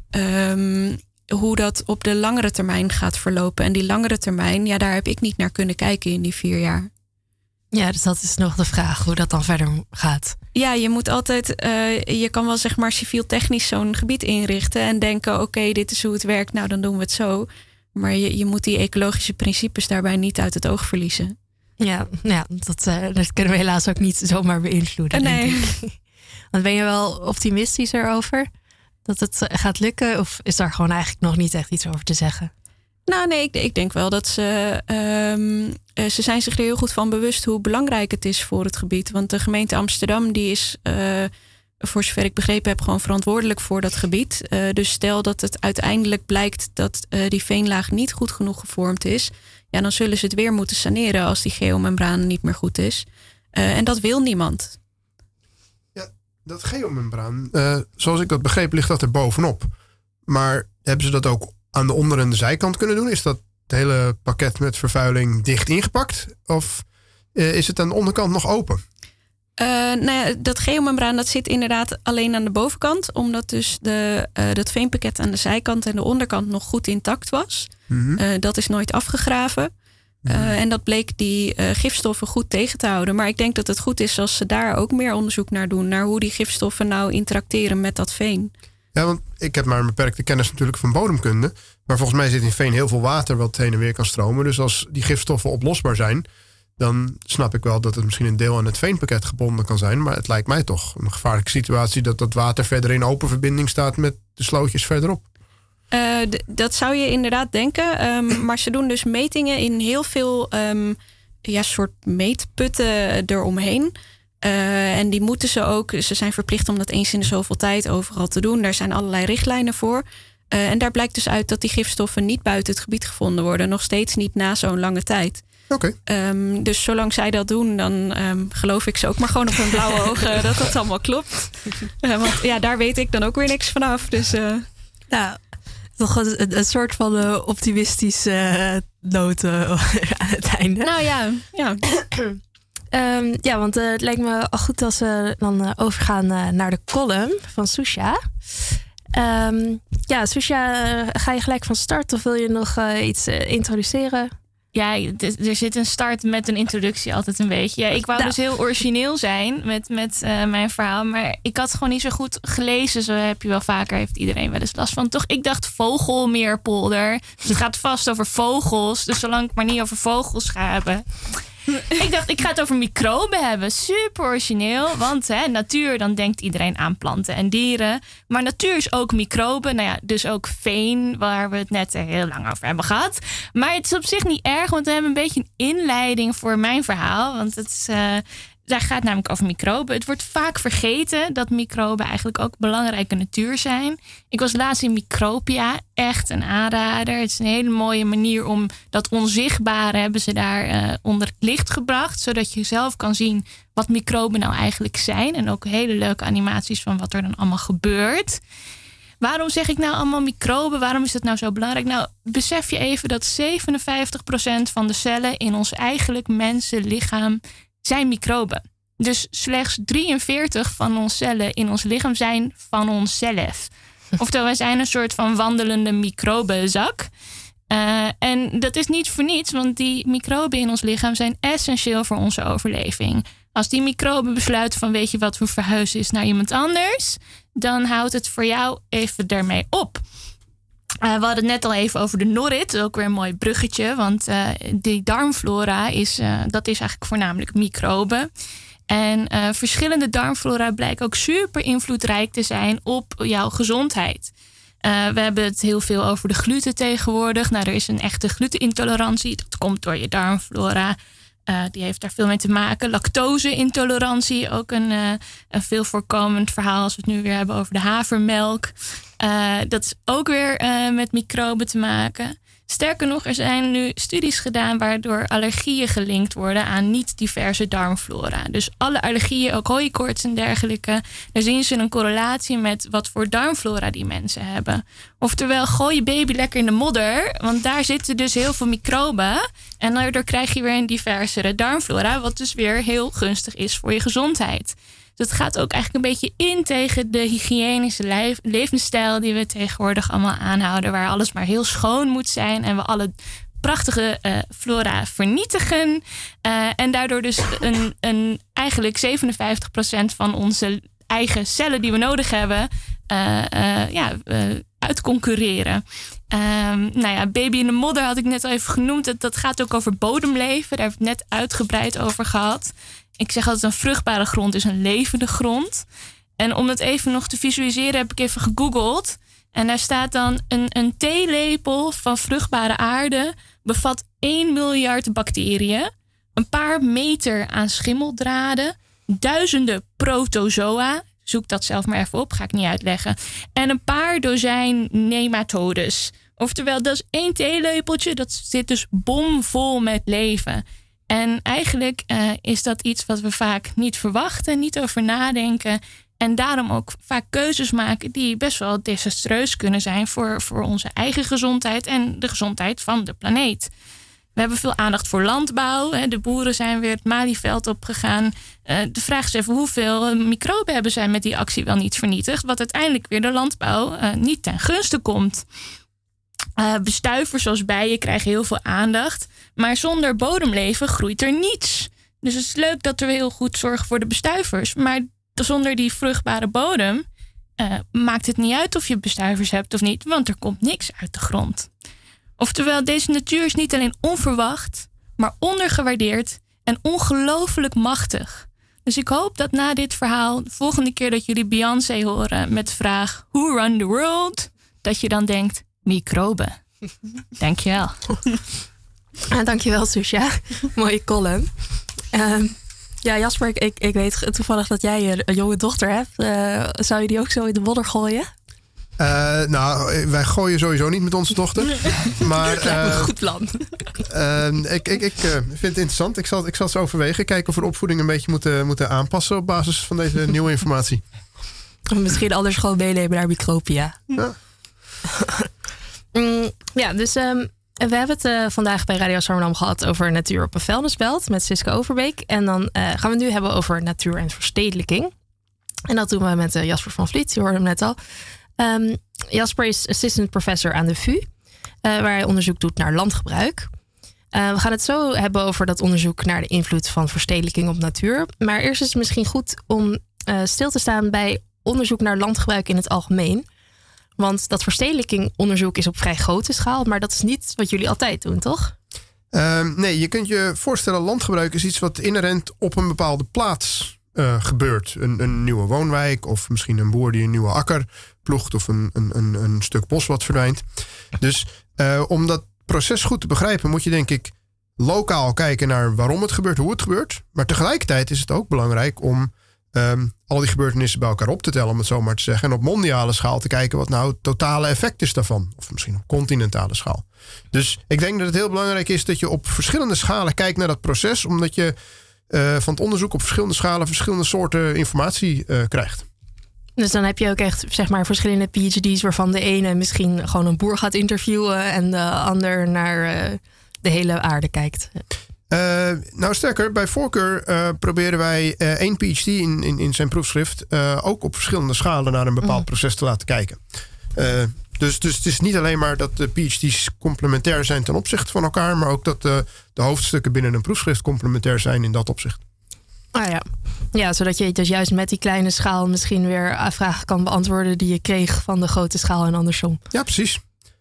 hoe dat op de langere termijn gaat verlopen. En die langere termijn, ja, daar heb ik niet naar kunnen kijken in die 4 jaar. Ja, dus dat is nog de vraag, hoe dat dan verder gaat. Ja, je moet altijd, je kan wel zeg maar civiel-technisch zo'n gebied inrichten en denken, oké, dit is hoe het werkt, nou dan doen we het zo. Maar je moet die ecologische principes daarbij niet uit het oog verliezen. Ja, dat kunnen we helaas ook niet zomaar beïnvloeden. Nee. Denk ik. Want ben je wel optimistisch erover dat het gaat lukken? Of is daar gewoon eigenlijk nog niet echt iets over te zeggen? Nou nee, ik denk wel dat ze zijn zich er heel goed van bewust hoe belangrijk het is voor het gebied. Want de gemeente Amsterdam die is, voor zover ik begrepen heb, gewoon verantwoordelijk voor dat gebied. Dus stel dat het uiteindelijk blijkt dat die veenlaag niet goed genoeg gevormd is, ja, dan zullen ze het weer moeten saneren als die geomembraan niet meer goed is. En dat wil niemand. Ja, dat geomembraan, zoals ik dat begreep, ligt dat er bovenop. Maar hebben ze dat ook aan de onder- en de zijkant kunnen doen? Is dat het hele pakket met vervuiling dicht ingepakt? Of is het aan de onderkant nog open? Nou ja, dat geomembraan dat zit inderdaad alleen aan de bovenkant, omdat dus dat veenpakket aan de zijkant en de onderkant nog goed intact was. Mm-hmm. Dat is nooit afgegraven. En dat bleek die gifstoffen goed tegen te houden. Maar ik denk dat het goed is als ze daar ook meer onderzoek naar doen, naar hoe die gifstoffen nou interacteren met dat veen. Ja, want ik heb maar een beperkte kennis natuurlijk van bodemkunde. Maar volgens mij zit in veen heel veel water wat heen en weer kan stromen. Dus als die gifstoffen oplosbaar zijn, dan snap ik wel dat het misschien een deel aan het veenpakket gebonden kan zijn. Maar het lijkt mij toch een gevaarlijke situatie dat dat water verder in open verbinding staat met de slootjes verderop. Dat zou je inderdaad denken. Maar ze doen dus metingen in heel veel soort meetputten eromheen. En die moeten ze ook, ze zijn verplicht om dat eens in de zoveel tijd overal te doen. Daar zijn allerlei richtlijnen voor. En daar blijkt dus uit dat die gifstoffen niet buiten het gebied gevonden worden. Nog steeds niet na zo'n lange tijd. Okay. Dus zolang zij dat doen, dan geloof ik ze ook maar gewoon op hun blauwe ogen dat dat allemaal klopt. Want ja, daar weet ik dan ook weer niks vanaf. Dus, Nou, toch een soort van optimistische noot aan het einde. Nou ja. Ja, want het lijkt me al goed als we dan overgaan naar de column van Soesja. Soesja, ga je gelijk van start of wil je nog iets introduceren? Ja, er zit een start met een introductie altijd een beetje. Ja, ik wou dus heel origineel zijn met mijn verhaal. Maar ik had gewoon niet zo goed gelezen. Zo heb je wel vaker, heeft iedereen wel eens last van. Toch, ik dacht vogelmeerpolder. Dus het gaat vast over vogels. Dus zolang ik maar niet over vogels ga hebben. Ik dacht, ik ga het over microben hebben. Super origineel. Want natuur, dan denkt iedereen aan planten en dieren. Maar natuur is ook microben. Nou ja, dus ook veen, waar we het net heel lang over hebben gehad. Maar het is op zich niet erg, want we hebben een beetje een inleiding voor mijn verhaal. Want het is, daar gaat het namelijk over microben. Het wordt vaak vergeten dat microben eigenlijk ook belangrijke natuur zijn. Ik was laatst in Micropia, echt een aanrader. Het is een hele mooie manier om dat onzichtbare hebben ze daar onder het licht gebracht. Zodat je zelf kan zien wat microben nou eigenlijk zijn. En ook hele leuke animaties van wat er dan allemaal gebeurt. Waarom zeg ik nou allemaal microben? Waarom is het nou zo belangrijk? Nou, besef je even dat 57% van de cellen in ons eigenlijk mensenlichaam zijn microben. Dus slechts 43 van onze cellen in ons lichaam zijn van onszelf. Oftewel, wij zijn een soort van wandelende microbenzak. En dat is niet voor niets, want die microben in ons lichaam zijn essentieel voor onze overleving. Als die microben besluiten van weet je wat, we verhuizen is naar iemand anders, dan houdt het voor jou even daarmee op. We hadden het net al even over de Norrit, ook weer een mooi bruggetje, want die darmflora dat is eigenlijk voornamelijk microben. En verschillende darmflora blijken ook super invloedrijk te zijn op jouw gezondheid. We hebben het heel veel over de gluten tegenwoordig. Nou, er is een echte glutenintolerantie. Dat komt door je darmflora. Die heeft daar veel mee te maken. Lactose-intolerantie, ook een veel voorkomend verhaal als we het nu weer hebben over de havermelk. Dat is ook weer met microben te maken. Sterker nog, er zijn nu studies gedaan waardoor allergieën gelinkt worden aan niet-diverse darmflora. Dus alle allergieën, ook hooikoorts en dergelijke, daar zien ze een correlatie met wat voor darmflora die mensen hebben. Oftewel, gooi je baby lekker in de modder, want daar zitten dus heel veel microben. En daardoor krijg je weer een diversere darmflora, wat dus weer heel gunstig is voor je gezondheid. Dus het gaat ook eigenlijk een beetje in tegen de hygiënische levensstijl die we tegenwoordig allemaal aanhouden. Waar alles maar heel schoon moet zijn en we alle prachtige flora vernietigen. En daardoor dus eigenlijk 57% van onze eigen cellen die we nodig hebben uitconcurreren. Baby in de modder had ik net al even genoemd. Dat gaat ook over bodemleven. Daar heb ik het net uitgebreid over gehad. Ik zeg altijd, een vruchtbare grond is een levende grond. En om dat even nog te visualiseren heb ik even gegoogeld. En daar staat dan een theelepel van vruchtbare aarde bevat 1 miljard bacteriën, een paar meter aan schimmeldraden, duizenden protozoa, zoek dat zelf maar even op, ga ik niet uitleggen, en een paar dozijn nematodes. Oftewel, dat is 1 theelepeltje, dat zit dus bomvol met leven. En eigenlijk is dat iets wat we vaak niet verwachten, niet over nadenken. En daarom ook vaak keuzes maken die best wel desastreus kunnen zijn voor onze eigen gezondheid en de gezondheid van de planeet. We hebben veel aandacht voor landbouw. De boeren zijn weer het Malieveld opgegaan. De vraag is even hoeveel microben hebben zij met die actie wel niet vernietigd, wat uiteindelijk weer de landbouw niet ten gunste komt. Bestuivers zoals bijen krijgen heel veel aandacht. Maar zonder bodemleven groeit er niets. Dus het is leuk dat we heel goed zorgen voor de bestuivers. Maar zonder die vruchtbare bodem maakt het niet uit of je bestuivers hebt of niet. Want er komt niks uit de grond. Oftewel, deze natuur is niet alleen onverwacht, maar ondergewaardeerd en ongelooflijk machtig. Dus ik hoop dat na dit verhaal, de volgende keer dat jullie Beyoncé horen met de vraag Who run the world? Dat je dan denkt, microben. Dankjewel. Dankjewel, Susha. Mooie column. Jasper, ik weet toevallig dat jij een jonge dochter hebt. Zou je die ook zo in de modder gooien? Wij gooien sowieso niet met onze dochter. Maar dat lijkt me een goed plan. Ik vind het interessant. Ik zal het eens overwegen. Kijken of we de opvoeding een beetje moeten aanpassen op basis van deze nieuwe informatie. Misschien anders gewoon meenemen naar Micropia. Ja. Dus we hebben het vandaag bij Radio Zwammerdam gehad over natuur op een vuilnisbelt met Siska Overbeek. En dan gaan we het nu hebben over natuur en verstedelijking. En dat doen we met Jasper van Vliet. Je hoorde hem net al. Jasper is assistant professor aan de VU, waar hij onderzoek doet naar landgebruik. We gaan het zo hebben over dat onderzoek naar de invloed van verstedelijking op natuur. Maar eerst is het misschien goed om stil te staan bij onderzoek naar landgebruik in het algemeen. Want dat verstedelijkingonderzoek is op vrij grote schaal, maar dat is niet wat jullie altijd doen, toch? Nee, je kunt je voorstellen, landgebruik is iets wat inherent op een bepaalde plaats gebeurt. Een nieuwe woonwijk of misschien een boer die een nieuwe akker ploegt of een stuk bos wat verdwijnt. Dus om dat proces goed te begrijpen moet je denk ik lokaal kijken naar waarom het gebeurt, hoe het gebeurt. Maar tegelijkertijd is het ook belangrijk om al die gebeurtenissen bij elkaar op te tellen, om het zo maar te zeggen. En op mondiale schaal te kijken wat nou het totale effect is daarvan. Of misschien op continentale schaal. Dus ik denk dat het heel belangrijk is dat je op verschillende schalen kijkt naar dat proces. Omdat je van het onderzoek op verschillende schalen verschillende soorten informatie krijgt. Dus dan heb je ook echt zeg maar verschillende PhD's waarvan de ene misschien gewoon een boer gaat interviewen en de ander naar de hele aarde kijkt. Nou sterker, bij voorkeur proberen wij één PhD in zijn proefschrift ook op verschillende schalen naar een bepaald proces te laten kijken. Dus het is niet alleen maar dat de PhD's complementair zijn ten opzichte van elkaar, maar ook dat de hoofdstukken binnen een proefschrift complementair zijn in dat opzicht. Ah ja. Ja, zodat je dus juist met die kleine schaal misschien weer vragen kan beantwoorden die je kreeg van de grote schaal en andersom. Ja, precies.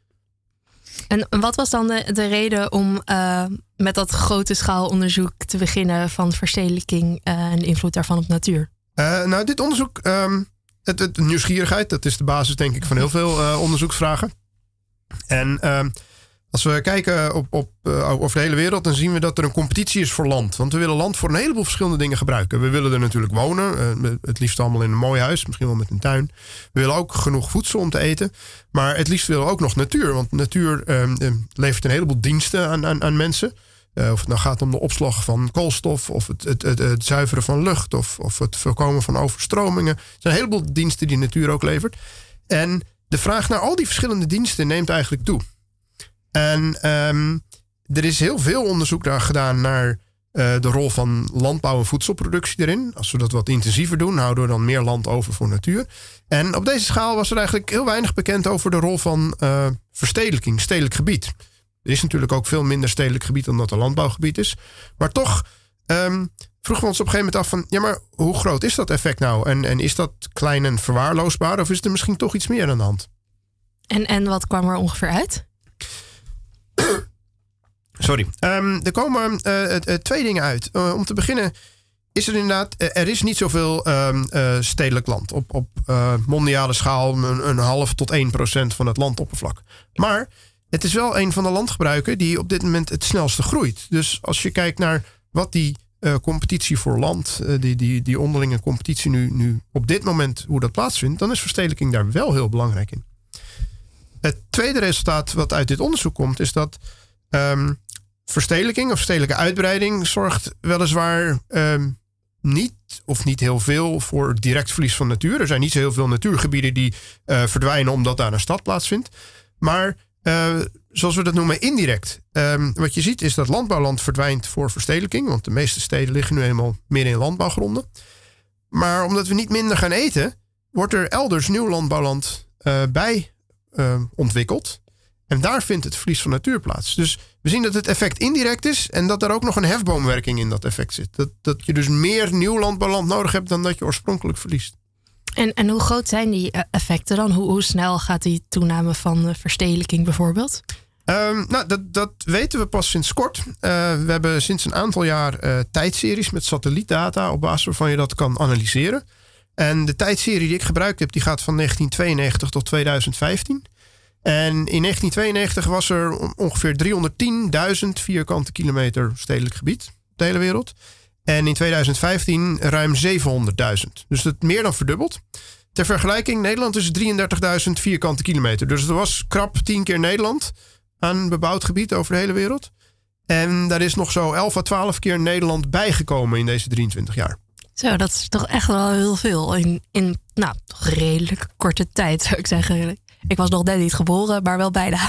En wat was dan de reden om met dat grote schaalonderzoek te beginnen van verstedelijking en de invloed daarvan op natuur? Nou, dit onderzoek, het nieuwsgierigheid, dat is de basis denk ik van heel veel onderzoeksvragen. En als we kijken over de hele wereld, dan zien we dat er een competitie is voor land. Want we willen land voor een heleboel verschillende dingen gebruiken. We willen er natuurlijk wonen, het liefst allemaal in een mooi huis, misschien wel met een tuin. We willen ook genoeg voedsel om te eten. Maar het liefst willen we ook nog natuur. Want natuur levert een heleboel diensten aan mensen. Of het nou gaat om de opslag van koolstof, of het zuiveren van lucht, of het voorkomen van overstromingen. Er zijn een heleboel diensten die natuur ook levert. En de vraag naar al die verschillende diensten neemt eigenlijk toe. En er is heel veel onderzoek daar gedaan naar de rol van landbouw en voedselproductie erin. Als we dat wat intensiever doen, houden we dan meer land over voor natuur. En op deze schaal was er eigenlijk heel weinig bekend over de rol van verstedelijking, stedelijk gebied. Er is natuurlijk ook veel minder stedelijk gebied dan dat er landbouwgebied is. Maar toch vroegen we ons op een gegeven moment af van, ja, maar hoe groot is dat effect nou? En is dat klein en verwaarloosbaar of is er misschien toch iets meer aan de hand? En wat kwam er ongeveer uit? Sorry. Er komen twee dingen uit. Om te beginnen is er inderdaad, er is niet zoveel stedelijk land. Op mondiale schaal een 0,5 tot 1% van het landoppervlak. Maar het is wel een van de landgebruiken die op dit moment het snelste groeit. Dus als je kijkt naar wat die competitie voor land, die onderlinge competitie nu op dit moment, hoe dat plaatsvindt, dan is verstedelijking daar wel heel belangrijk in. Het tweede resultaat wat uit dit onderzoek komt, is dat verstedelijking of stedelijke uitbreiding zorgt weliswaar niet heel veel voor direct verlies van natuur. Er zijn niet zo heel veel natuurgebieden die verdwijnen omdat daar een stad plaatsvindt. Maar zoals we dat noemen indirect. Wat je ziet is dat landbouwland verdwijnt voor verstedelijking. Want de meeste steden liggen nu eenmaal meer in landbouwgronden. Maar omdat we niet minder gaan eten, wordt er elders nieuw landbouwland bij ontwikkeld. En daar vindt het verlies van natuur plaats. Dus we zien dat het effect indirect is en dat er ook nog een hefboomwerking in dat effect zit. Dat je dus meer nieuw landbouwland nodig hebt dan dat je oorspronkelijk verliest. En hoe groot zijn die effecten dan? Hoe snel gaat die toename van verstedelijking bijvoorbeeld? Nou, dat weten we pas sinds kort. We hebben sinds een aantal jaar tijdseries met satellietdata op basis waarvan je dat kan analyseren. En de tijdserie die ik gebruikt heb, die gaat van 1992 tot 2015. En in 1992 was er ongeveer 310.000 vierkante kilometer stedelijk gebied op de hele wereld. En in 2015 ruim 700.000. Dus dat meer dan verdubbeld. Ter vergelijking, Nederland is 33.000 vierkante kilometer. Dus er was krap 10 keer Nederland aan bebouwd gebied over de hele wereld. En daar is nog zo 11 à 12 keer Nederland bijgekomen in deze 23 jaar. Zo, dat is toch echt wel heel veel in toch redelijk korte tijd, zou ik zeggen. Ik was nog net niet geboren, maar wel bijna.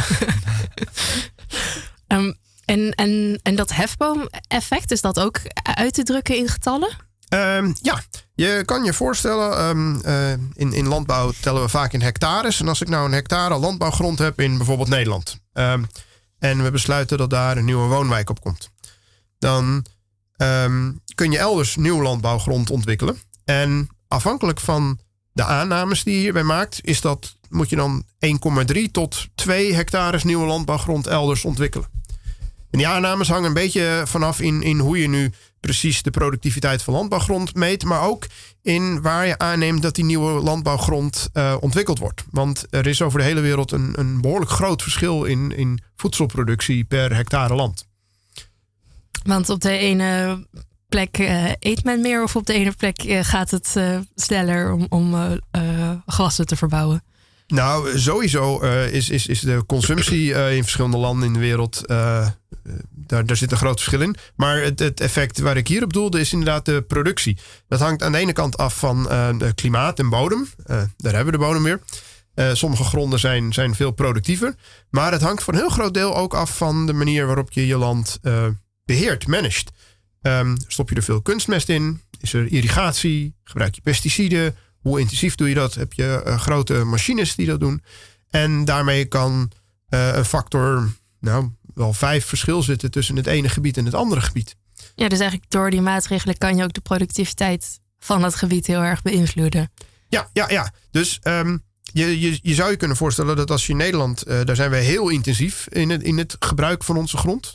En dat hefboom-effect, is dat ook uit te drukken in getallen? Ja, je kan je voorstellen, in landbouw tellen we vaak in hectares. En als ik nou een hectare landbouwgrond heb in bijvoorbeeld Nederland. En we besluiten dat daar een nieuwe woonwijk op komt. Dan kun je elders nieuw landbouwgrond ontwikkelen. En afhankelijk van de aannames die je hierbij maakt, moet je dan 1,3 tot 2 hectares nieuwe landbouwgrond elders ontwikkelen. En die aannames hangen een beetje vanaf in hoe je nu precies de productiviteit van landbouwgrond meet, maar ook in waar je aanneemt dat die nieuwe landbouwgrond ontwikkeld wordt. Want er is over de hele wereld een behoorlijk groot verschil in voedselproductie per hectare land. Want op de ene plek eet men meer of op de ene plek gaat het sneller om gewassen te verbouwen? Nou, sowieso is de consumptie in verschillende landen in de wereld... Daar zit een groot verschil in. Maar het effect waar ik hier op doelde is inderdaad de productie. Dat hangt aan de ene kant af van klimaat en bodem. Daar hebben we de bodem weer. Sommige gronden zijn veel productiever. Maar het hangt voor een heel groot deel ook af van de manier waarop je je land beheert, managt. Stop je er veel kunstmest in? Is er irrigatie? Gebruik je pesticiden? Hoe intensief doe je dat? Heb je grote machines die dat doen? En daarmee kan een factor, wel 5 verschil zitten tussen het ene gebied en het andere gebied. Ja, dus eigenlijk door die maatregelen kan je ook de productiviteit van dat gebied heel erg beïnvloeden. Ja. Dus je zou je kunnen voorstellen dat als je in Nederland... daar zijn we heel intensief in het gebruik van onze grond.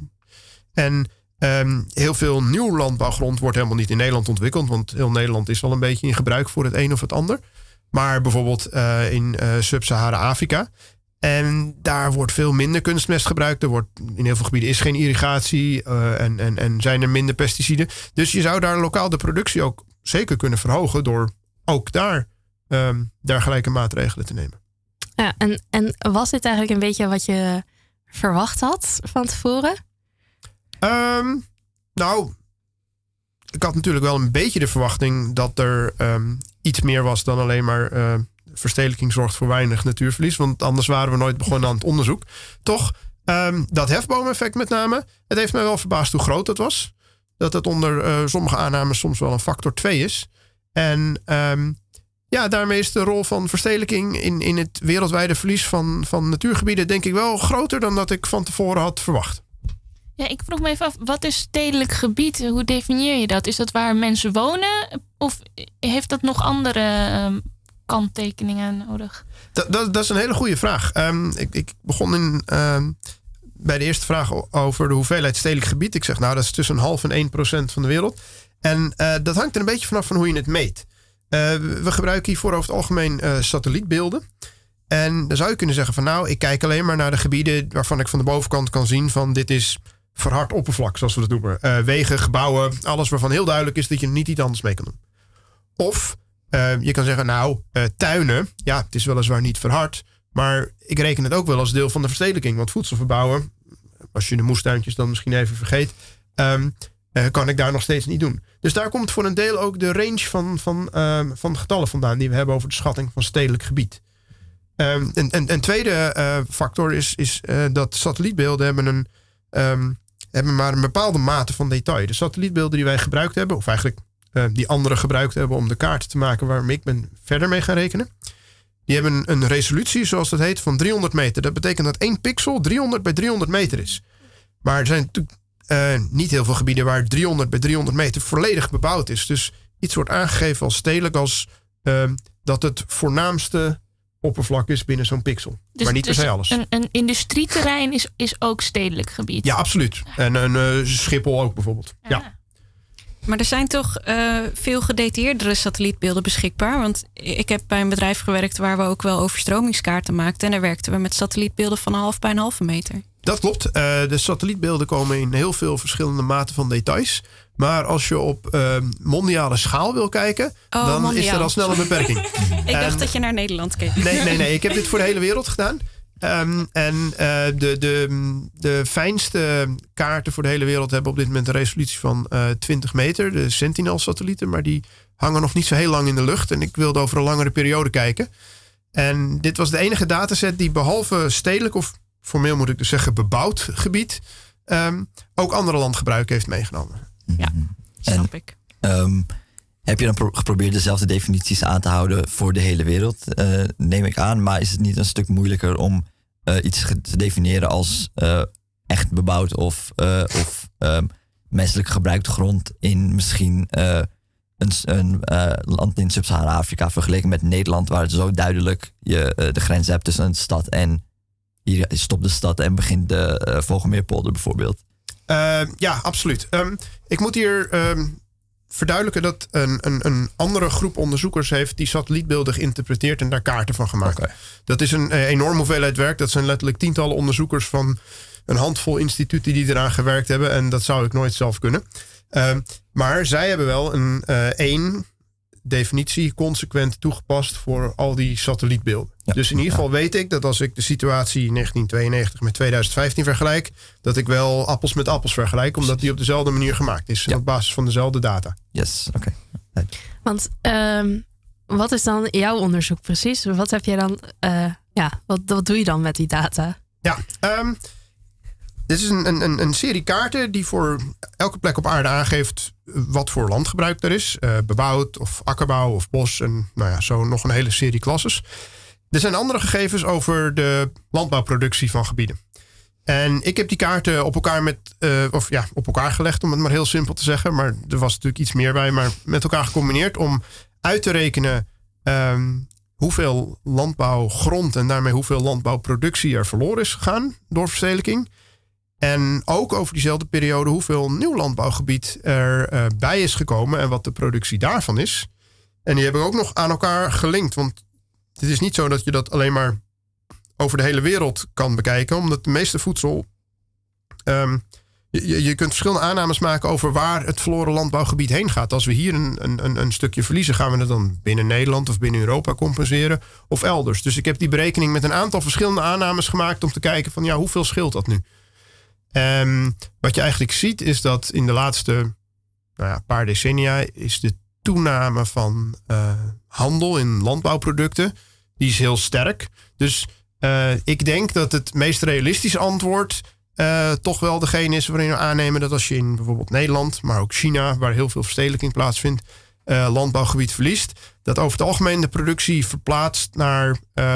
Heel veel nieuw landbouwgrond wordt helemaal niet in Nederland ontwikkeld. Want heel Nederland is al een beetje in gebruik voor het een of het ander. Maar bijvoorbeeld in Sub-Sahara-Afrika. En daar wordt veel minder kunstmest gebruikt. In heel veel gebieden is geen irrigatie en zijn er minder pesticiden. Dus je zou daar lokaal de productie ook zeker kunnen verhogen... door ook daar dergelijke maatregelen te nemen. Ja, en was dit eigenlijk een beetje wat je verwacht had van tevoren? Ik had natuurlijk wel een beetje de verwachting... dat er iets meer was dan alleen maar... verstedelijking zorgt voor weinig natuurverlies. Want anders waren we nooit begonnen aan het onderzoek. Toch, dat hefboomeffect met name... het heeft mij wel verbaasd hoe groot dat was. Dat het onder sommige aannames soms wel een factor 2 is. En daarmee is de rol van verstedelijking... in het wereldwijde verlies van natuurgebieden... denk ik wel groter dan dat ik van tevoren had verwacht. Ja, ik vroeg me even af, wat is stedelijk gebied? Hoe definieer je dat? Is dat waar mensen wonen? Of heeft dat nog andere... kanttekeningen nodig? Dat is een hele goede vraag. Ik begon bij de eerste vraag over de hoeveelheid stedelijk gebied. Ik zeg, dat is tussen 0,5% en 1% van de wereld. En dat hangt er een beetje vanaf van hoe je het meet. We gebruiken hiervoor over het algemeen satellietbeelden. En dan zou je kunnen zeggen van ik kijk alleen maar naar de gebieden... waarvan ik van de bovenkant kan zien van dit is verhard oppervlak, zoals we dat noemen. Wegen, gebouwen, alles waarvan heel duidelijk is dat je er niet iets anders mee kan doen. Of... je kan zeggen, tuinen, het is weliswaar niet verhard... maar ik reken het ook wel als deel van de verstedelijking. Want voedsel verbouwen, als je de moestuintjes dan misschien even vergeet... kan ik daar nog steeds niet doen. Dus daar komt voor een deel ook de range van getallen vandaan... die we hebben over de schatting van stedelijk gebied. Een tweede factor is dat satellietbeelden hebben maar een bepaalde mate van detail. De satellietbeelden die wij gebruikt hebben... of eigenlijk die anderen gebruikt hebben om de kaart te maken... waarmee ik ben verder mee gaan rekenen. Die hebben een resolutie, zoals dat heet, van 300 meter. Dat betekent dat 1 pixel 300 bij 300 meter is. Maar er zijn natuurlijk niet heel veel gebieden... waar 300 bij 300 meter volledig bebouwd is. Dus iets wordt aangegeven als stedelijk... als dat het voornaamste oppervlak is binnen zo'n pixel. Dus, maar niet per se alles. Een industrieterrein is ook stedelijk gebied? Ja, absoluut. En een Schiphol ook bijvoorbeeld. Ja. Maar er zijn toch veel gedetailleerdere satellietbeelden beschikbaar. Want ik heb bij een bedrijf gewerkt... waar we ook wel overstromingskaarten maakten. En daar werkten we met satellietbeelden van 1,5 bij 1,5 meter. Dat klopt. De satellietbeelden komen in heel veel verschillende maten van details. Maar als je op mondiale schaal wil kijken... dan mondiaal. Is er al snel een beperking. Ik dacht dat je naar Nederland keek. Nee. Ik heb dit voor de hele wereld gedaan. De fijnste kaarten voor de hele wereld hebben op dit moment een resolutie van 20 meter. De Sentinel-satellieten, maar die hangen nog niet zo heel lang in de lucht. En ik wilde over een langere periode kijken. En dit was de enige dataset die behalve stedelijk, of formeel moet ik dus zeggen bebouwd gebied, ook andere landgebruik heeft meegenomen. Ja, snap ik. Heb je dan geprobeerd dezelfde definities aan te houden voor de hele wereld? Neem ik aan, maar is het niet een stuk moeilijker om iets te definiëren als echt bebouwd of menselijk gebruikte grond in misschien een land in Sub-Sahara-Afrika vergeleken met Nederland, waar het zo duidelijk je de grens hebt tussen een stad en hier stopt de stad en begint de Vogelmeerpolder bijvoorbeeld? Ja, absoluut. Ik moet hier verduidelijken dat een andere groep onderzoekers heeft die satellietbeelden geïnterpreteerd en daar kaarten van gemaakt. Okay. Dat is een enorme hoeveelheid werk. Dat zijn letterlijk tientallen onderzoekers van een handvol instituten die eraan gewerkt hebben. En dat zou ik nooit zelf kunnen. Maar zij hebben wel één definitie consequent toegepast voor al die satellietbeelden. Ja, dus in ieder geval weet ik dat als ik de situatie 1992 met 2015 vergelijk, dat ik wel appels met appels vergelijk, omdat die op dezelfde manier gemaakt is. Op basis van dezelfde data. Yes, oké. Want wat is dan jouw onderzoek precies? Wat heb jij dan? Wat doe je dan met die data? Ja, dit is een serie kaarten die voor elke plek op aarde aangeeft wat voor landgebruik er is. Bebouwd of akkerbouw of bos en zo nog een hele serie klasses. Er zijn andere gegevens over de landbouwproductie van gebieden. En ik heb die kaarten op elkaar gelegd, om het maar heel simpel te zeggen. Maar er was natuurlijk iets meer bij, maar met elkaar gecombineerd om uit te rekenen hoeveel landbouwgrond en daarmee hoeveel landbouwproductie er verloren is gegaan door verstedelijking. En ook over diezelfde periode hoeveel nieuw landbouwgebied er bij is gekomen en wat de productie daarvan is. En die hebben we ook nog aan elkaar gelinkt. Want het is niet zo dat je dat alleen maar over de hele wereld kan bekijken. Omdat de meeste voedsel... Je kunt verschillende aannames maken over waar het verloren landbouwgebied heen gaat. Als we hier een stukje verliezen, gaan we het dan binnen Nederland of binnen Europa compenseren of elders. Dus ik heb die berekening met een aantal verschillende aannames gemaakt om te kijken van hoeveel scheelt dat nu? Wat je eigenlijk ziet is dat in de laatste paar decennia is de toename van handel in landbouwproducten, die is heel sterk. Dus ik denk dat het meest realistische antwoord toch wel degene is waarin we aannemen dat als je in bijvoorbeeld Nederland, maar ook China, waar heel veel verstedelijking plaatsvindt, landbouwgebied verliest, dat over het algemeen de productie verplaatst naar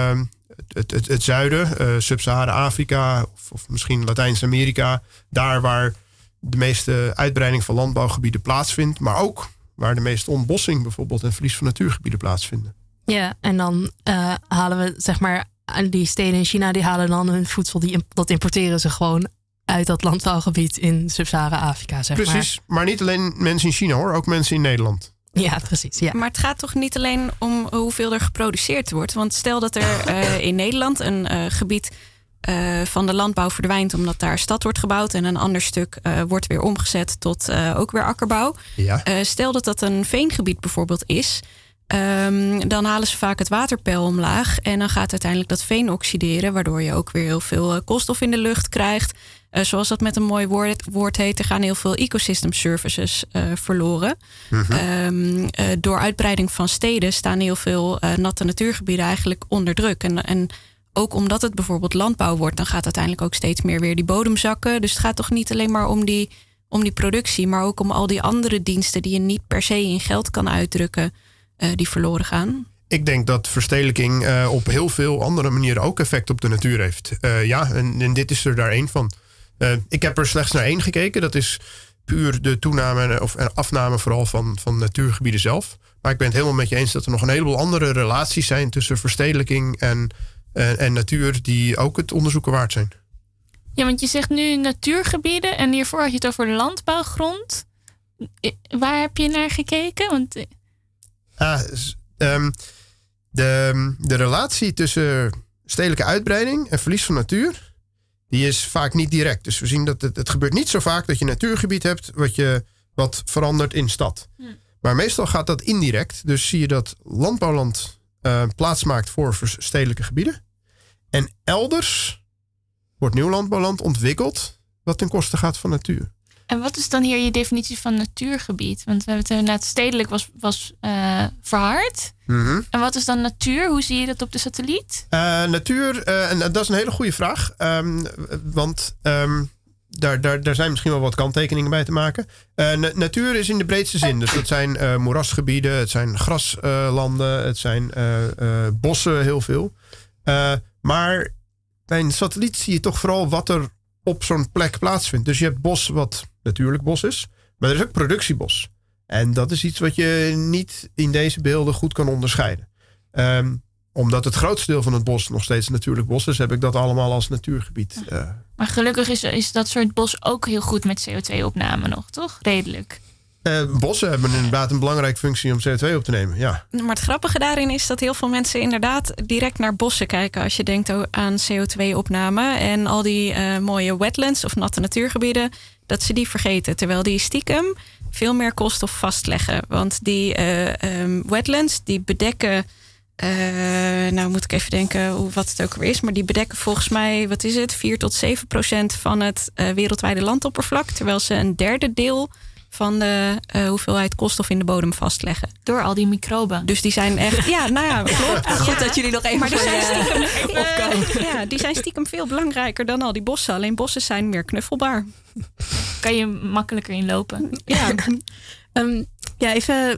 het zuiden, Sub-Sahara-Afrika of misschien Latijns-Amerika, daar waar de meeste uitbreiding van landbouwgebieden plaatsvindt, maar ook waar de meeste ontbossing bijvoorbeeld en verlies van natuurgebieden plaatsvinden. Ja, en dan halen we zeg maar die steden in China, die halen dan hun voedsel, dat importeren ze gewoon uit dat landbouwgebied in Sub-Sahara-Afrika, zeg Precies, maar niet alleen mensen in China hoor, ook mensen in Nederland. Ja, precies. Ja. Maar het gaat toch niet alleen om hoeveel er geproduceerd wordt? Want stel dat er in Nederland een gebied van de landbouw verdwijnt omdat daar stad wordt gebouwd en een ander stuk wordt weer omgezet tot ook weer akkerbouw. Ja. Stel dat dat een veengebied bijvoorbeeld is, dan halen ze vaak het waterpeil omlaag en dan gaat uiteindelijk dat veen oxideren, waardoor je ook weer heel veel koolstof in de lucht krijgt. Zoals dat met een mooi woord heet, er gaan heel veel ecosystem services verloren. Mm-hmm. Door uitbreiding van steden staan heel veel natte natuurgebieden eigenlijk onder druk. En ook omdat het bijvoorbeeld landbouw wordt, dan gaat uiteindelijk ook steeds meer weer die bodem zakken. Dus het gaat toch niet alleen maar om die productie, maar ook om al die andere diensten die je niet per se in geld kan uitdrukken, die verloren gaan. Ik denk dat verstedelijking op heel veel andere manieren ook effect op de natuur heeft. En dit is er daar één van. Ik heb er slechts naar één gekeken. Dat is puur de toename of afname vooral van natuurgebieden zelf. Maar ik ben het helemaal met je eens dat er nog een heleboel andere relaties zijn tussen verstedelijking en natuur die ook het onderzoeken waard zijn. Ja, want je zegt nu natuurgebieden en hiervoor had je het over landbouwgrond. Waar heb je naar gekeken? Want de relatie tussen stedelijke uitbreiding en verlies van natuur, die is vaak niet direct. Dus we zien dat het gebeurt niet zo vaak dat je natuurgebied hebt wat verandert in stad. Maar meestal gaat dat indirect. Dus zie je dat landbouwland plaats maakt voor stedelijke gebieden. En elders wordt nieuw landbouwland ontwikkeld wat ten koste gaat van natuur. En wat is dan hier je definitie van natuurgebied? Want we hebben het inderdaad stedelijk was verhard. Mm-hmm. En wat is dan natuur? Hoe zie je dat op de satelliet? Natuur, en dat is een hele goede vraag. Want daar zijn misschien wel wat kanttekeningen bij te maken. Natuur is in de breedste zin. Dus dat zijn moerasgebieden, het zijn graslanden, het zijn bossen, heel veel. Maar bij een satelliet zie je toch vooral wat er op zo'n plek plaatsvindt. Dus je hebt bos wat natuurlijk bos is, maar er is ook productiebos. En dat is iets wat je niet in deze beelden goed kan onderscheiden. Omdat het grootste deel van het bos nog steeds natuurlijk bos is, heb ik dat allemaal als natuurgebied. Maar gelukkig is dat soort bos ook heel goed met CO2-opname nog, toch? Redelijk. Bossen hebben inderdaad een belangrijke functie om CO2 op te nemen, ja. Maar het grappige daarin is dat heel veel mensen inderdaad direct naar bossen kijken als je denkt aan CO2-opname. En al die mooie wetlands of natte natuurgebieden, dat ze die vergeten. Terwijl die stiekem veel meer koolstof vastleggen. Want die wetlands, die bedekken... nou moet ik even denken wat het ook weer is. Maar die bedekken volgens mij, 4 tot 7% van het wereldwijde landoppervlak. Terwijl ze een derde deel van de hoeveelheid koolstof in de bodem vastleggen. Door al die microben. Dus die zijn echt... Ja, nou ja, klopt. Goed dat jullie nog even maar die zijn stiekem veel belangrijker dan al die bossen. Alleen bossen zijn meer knuffelbaar. Kan je makkelijker inlopen. Ja. Even...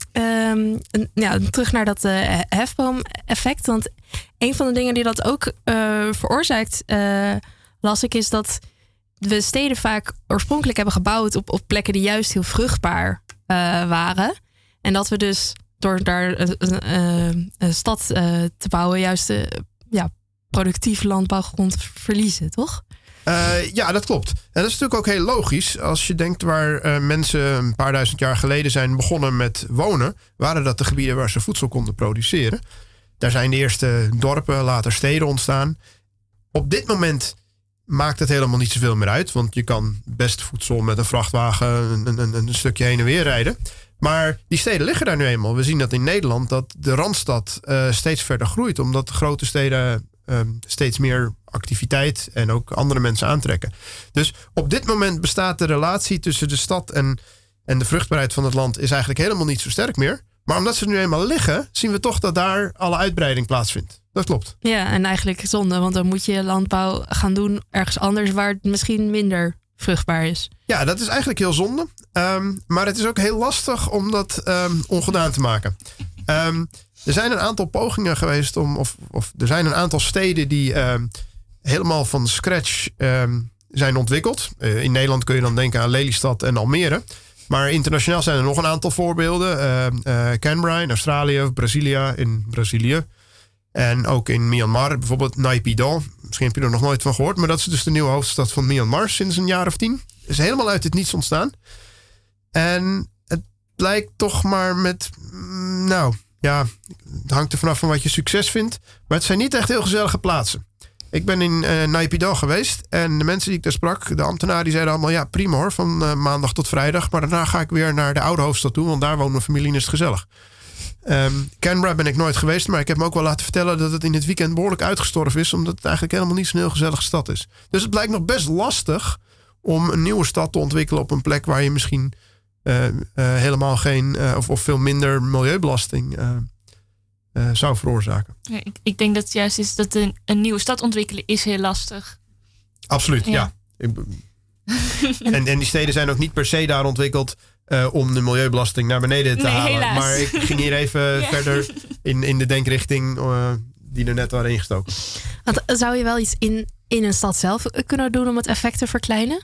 terug naar dat hefboom-effect. Want een van de dingen die dat ook veroorzaakt, las ik, is dat we steden vaak oorspronkelijk hebben gebouwd op plekken die juist heel vruchtbaar waren. En dat we dus door daar een stad te bouwen juist productief landbouwgrond verliezen, toch? Ja, dat klopt. En dat is natuurlijk ook heel logisch. Als je denkt waar mensen een paar duizend jaar geleden zijn begonnen met wonen, waren dat de gebieden waar ze voedsel konden produceren. Daar zijn de eerste dorpen, later steden ontstaan. Op dit moment maakt het helemaal niet zoveel meer uit, want je kan best voedsel met een vrachtwagen een stukje heen en weer rijden. Maar die steden liggen daar nu eenmaal. We zien dat in Nederland dat de Randstad steeds verder groeit, omdat de grote steden steeds meer activiteit en ook andere mensen aantrekken. Dus op dit moment bestaat de relatie tussen de stad en de vruchtbaarheid van het land is eigenlijk helemaal niet zo sterk meer. Maar omdat ze nu eenmaal liggen, zien we toch dat daar alle uitbreiding plaatsvindt. Dat klopt. Ja, en eigenlijk zonde, want dan moet je landbouw gaan doen ergens anders waar het misschien minder vruchtbaar is. Ja, dat is eigenlijk heel zonde. Maar het is ook heel lastig om dat ongedaan te maken. Er zijn een aantal pogingen geweest of er zijn een aantal steden die helemaal van scratch zijn ontwikkeld. In Nederland kun je dan denken aan Lelystad en Almere. Maar internationaal zijn er nog een aantal voorbeelden. Canberra in Australië, Brasilia in Brazilië. En ook in Myanmar, bijvoorbeeld Naypyidaw. Misschien heb je er nog nooit van gehoord. Maar dat is dus de nieuwe hoofdstad van Myanmar sinds een jaar of 10. Is helemaal uit het niets ontstaan. En het lijkt toch maar met... het hangt er vanaf van wat je succes vindt. Maar het zijn niet echt heel gezellige plaatsen. Ik ben in Naypyidaw geweest. En de mensen die ik daar sprak, de ambtenaren, die zeiden allemaal... ja, prima hoor, van maandag tot vrijdag. Maar daarna ga ik weer naar de oude hoofdstad toe. Want daar woont mijn familie en is het gezellig. Canberra ben ik nooit geweest. Maar ik heb me ook wel laten vertellen dat het in het weekend behoorlijk uitgestorven is. Omdat het eigenlijk helemaal niet zo'n heel gezellige stad is. Dus het blijkt nog best lastig om een nieuwe stad te ontwikkelen op een plek waar je misschien helemaal geen of veel minder milieubelasting zou veroorzaken. Ja, ik denk dat het juist is dat een nieuwe stad ontwikkelen is heel lastig. Absoluut, ja. En die steden zijn ook niet per se daar ontwikkeld om de milieubelasting naar beneden te halen. Helaas. Maar ik ging hier even verder in de denkrichting die er net waren ingestoken. Want zou je wel iets in een stad zelf kunnen doen om het effect te verkleinen?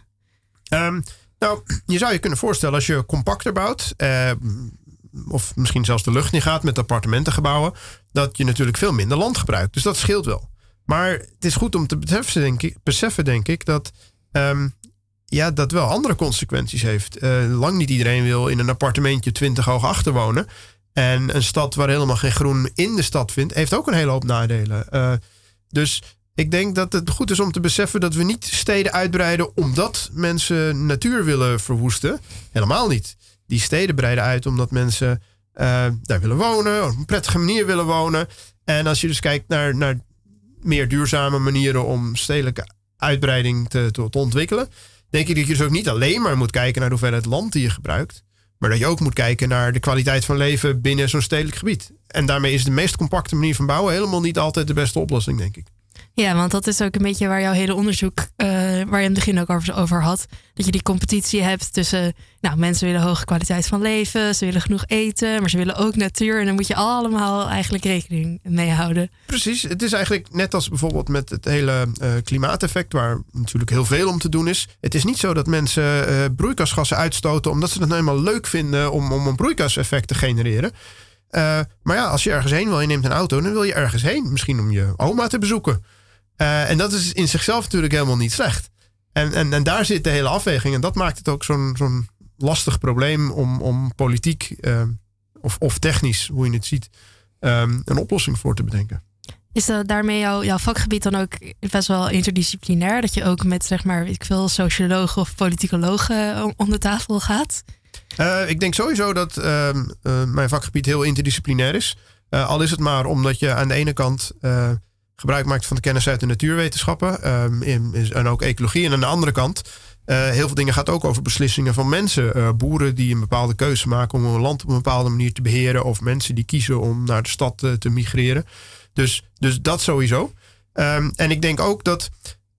Je zou je kunnen voorstellen als je compacter bouwt, of misschien zelfs de lucht in gaat met appartementengebouwen, dat je natuurlijk veel minder land gebruikt. Dus dat scheelt wel. Maar het is goed om te beseffen, denk ik, dat dat wel andere consequenties heeft. Lang niet iedereen wil in een appartementje 20 hoog achter wonen. En een stad waar helemaal geen groen in de stad vindt, heeft ook een hele hoop nadelen. Dus ik denk dat het goed is om te beseffen dat we niet steden uitbreiden omdat mensen natuur willen verwoesten. Helemaal niet. Die steden breiden uit omdat mensen daar willen wonen, op een prettige manier willen wonen. En als je dus kijkt naar meer duurzame manieren om stedelijke uitbreiding te ontwikkelen, denk ik dat je dus ook niet alleen maar moet kijken naar de hoeveelheid land die je gebruikt, maar dat je ook moet kijken naar de kwaliteit van leven binnen zo'n stedelijk gebied. En daarmee is de meest compacte manier van bouwen helemaal niet altijd de beste oplossing, denk ik. Ja, want dat is ook een beetje waar jouw hele onderzoek, waar je in het begin ook over had. Dat je die competitie hebt tussen, mensen willen hoge kwaliteit van leven, ze willen genoeg eten, maar ze willen ook natuur. En dan moet je allemaal eigenlijk rekening mee houden. Precies, het is eigenlijk net als bijvoorbeeld met het hele klimaateffect, waar natuurlijk heel veel om te doen is. Het is niet zo dat mensen broeikasgassen uitstoten omdat ze het nou eenmaal leuk vinden om een broeikaseffect te genereren. Maar ja, als je ergens heen wil, je neemt een auto, dan wil je ergens heen. Misschien om je oma te bezoeken. En dat is in zichzelf natuurlijk helemaal niet slecht. En daar zit de hele afweging. En dat maakt het ook zo'n lastig probleem om politiek of technisch, hoe je het ziet, een oplossing voor te bedenken. Is dat daarmee jouw vakgebied dan ook best wel interdisciplinair? Dat je ook met, zeg maar, weet ik veel, sociologen of politicologen om de tafel gaat? Ik denk sowieso dat mijn vakgebied heel interdisciplinair is. Al is het maar omdat je aan de ene kant gebruik maakt van de kennis uit de natuurwetenschappen en ook ecologie. En aan de andere kant, heel veel dingen gaat ook over beslissingen van mensen. Boeren die een bepaalde keuze maken om hun land op een bepaalde manier te beheren. Of mensen die kiezen om naar de stad te migreren. Dus dat sowieso. En ik denk ook dat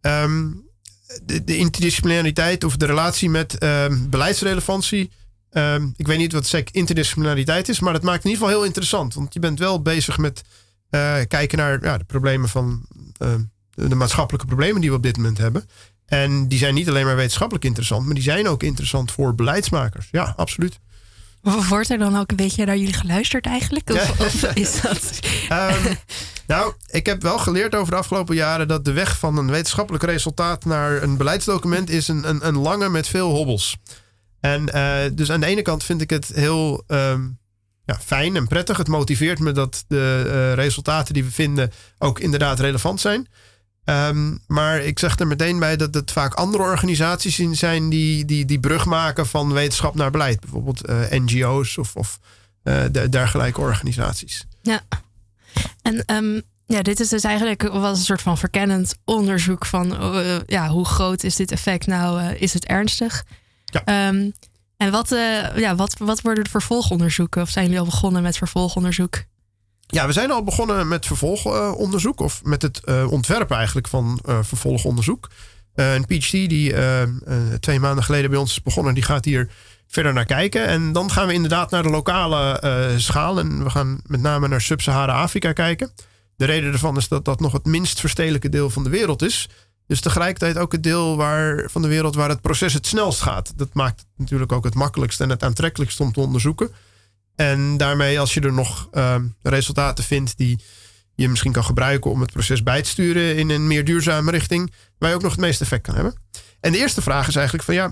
de interdisciplinariteit of de relatie met beleidsrelevantie. Ik weet niet wat interdisciplinariteit is, maar dat maakt in ieder geval heel interessant. Want je bent wel bezig met kijken naar de problemen van de maatschappelijke problemen die we op dit moment hebben. En die zijn niet alleen maar wetenschappelijk interessant, maar die zijn ook interessant voor beleidsmakers. Ja, absoluut. Wordt er dan ook een beetje naar jullie geluisterd eigenlijk? Of is dat... Nou, ik heb wel geleerd over de afgelopen jaren dat de weg van een wetenschappelijk resultaat naar een beleidsdocument is een lange met veel hobbels. En dus aan de ene kant vind ik het heel fijn en prettig. Het motiveert me dat de resultaten die we vinden ook inderdaad relevant zijn. Maar ik zeg er meteen bij dat het vaak andere organisaties in zijn die brug maken van wetenschap naar beleid. Bijvoorbeeld NGO's of dergelijke organisaties. Ja. En dit is dus eigenlijk was een soort van verkennend onderzoek van hoe groot is dit effect nou? Is het ernstig? Ja. En wat worden de vervolgonderzoeken? Of zijn jullie al begonnen met vervolgonderzoek? Ja, we zijn al begonnen met vervolgonderzoek. Of met het ontwerpen eigenlijk van vervolgonderzoek. Een PhD die 2 maanden geleden bij ons is begonnen. Die gaat hier verder naar kijken. En dan gaan we inderdaad naar de lokale schaal. En we gaan met name naar Sub-Sahara-Afrika kijken. De reden ervan is dat dat nog het minst verstedelijke deel van de wereld is. Dus tegelijkertijd ook het deel van de wereld waar het proces het snelst gaat. Dat maakt het natuurlijk ook het makkelijkst en het aantrekkelijkst om te onderzoeken. En daarmee, als je er nog resultaten vindt die je misschien kan gebruiken om het proces bij te sturen in een meer duurzame richting, waar je ook nog het meeste effect kan hebben. En de eerste vraag is eigenlijk van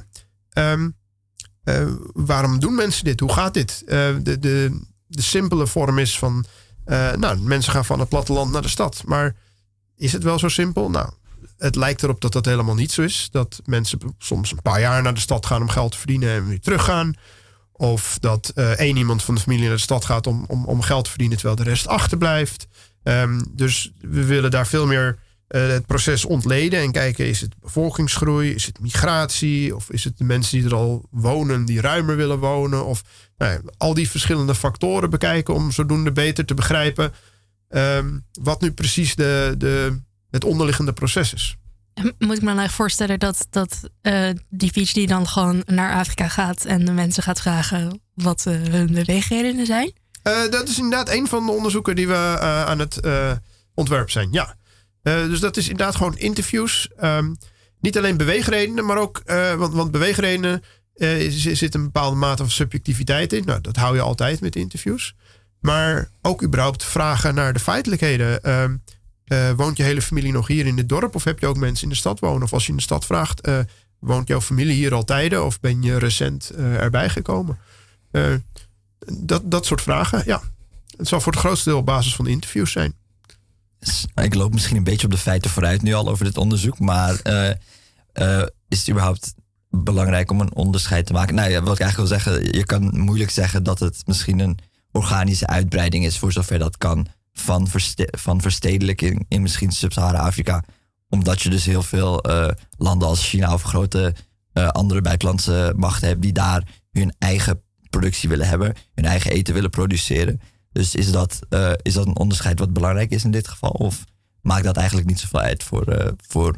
waarom doen mensen dit? Hoe gaat dit? De simpele vorm is van mensen gaan van het platteland naar de stad. Maar is het wel zo simpel? Nou, het lijkt erop dat dat helemaal niet zo is. Dat mensen soms een paar jaar naar de stad gaan om geld te verdienen en weer teruggaan. Of dat één iemand van de familie naar de stad gaat om geld te verdienen terwijl de rest achterblijft. Dus we willen daar veel meer het proces ontleden en kijken, is het bevolkingsgroei, is het migratie of is het de mensen die er al wonen die ruimer willen wonen of al die verschillende factoren bekijken om zodoende beter te begrijpen wat nu precies het onderliggende proces is. Moet ik me nou voorstellen dat die PhD dan gewoon naar Afrika gaat en de mensen gaat vragen wat hun beweegredenen zijn? Dat is inderdaad een van de onderzoeken die we aan het ontwerp zijn, ja. Dus dat is inderdaad gewoon interviews. Niet alleen beweegredenen, maar ook, want beweegredenen zit een bepaalde mate van subjectiviteit in. Nou, dat hou je altijd met interviews. Maar ook überhaupt vragen naar de feitelijkheden. Woont je hele familie nog hier in het dorp? Of heb je ook mensen in de stad wonen? Of als je in de stad vraagt, woont jouw familie hier al tijden? Of ben je recent erbij gekomen? Dat soort vragen, ja. Het zal voor het grootste deel op basis van de interviews zijn. Ik loop misschien een beetje op de feiten vooruit nu al over dit onderzoek. Maar is het überhaupt belangrijk om een onderscheid te maken? Nou ja, wat ik eigenlijk wil zeggen, je kan moeilijk zeggen dat het misschien een organische uitbreiding is, voor zover dat kan, van verstedelijking in misschien Sub-Sahara-Afrika. Omdat je dus heel veel landen als China of grote andere buitenlandse machten hebt die daar hun eigen productie willen hebben, hun eigen eten willen produceren. Dus is dat een onderscheid wat belangrijk is in dit geval? Of maakt dat eigenlijk niet zoveel uit voor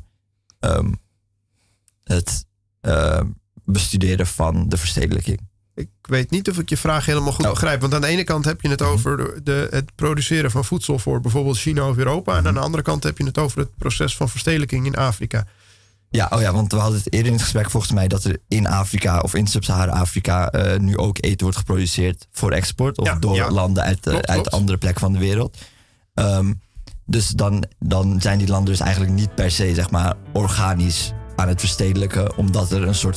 het bestuderen van de verstedelijking? Ik weet niet of ik je vraag helemaal goed begrijp. Want aan de ene kant heb je het over het produceren van voedsel voor bijvoorbeeld China of Europa. En aan de andere kant heb je het over het proces van verstedelijking in Afrika. Ja, want we hadden het eerder in het gesprek volgens mij dat er in Afrika of in Sub-Sahara-Afrika nu ook eten wordt geproduceerd voor export. Of door landen uit andere plekken van de wereld. Dus dan zijn die landen dus eigenlijk niet per se, zeg maar, organisch aan het verstedelijken. Omdat er een soort van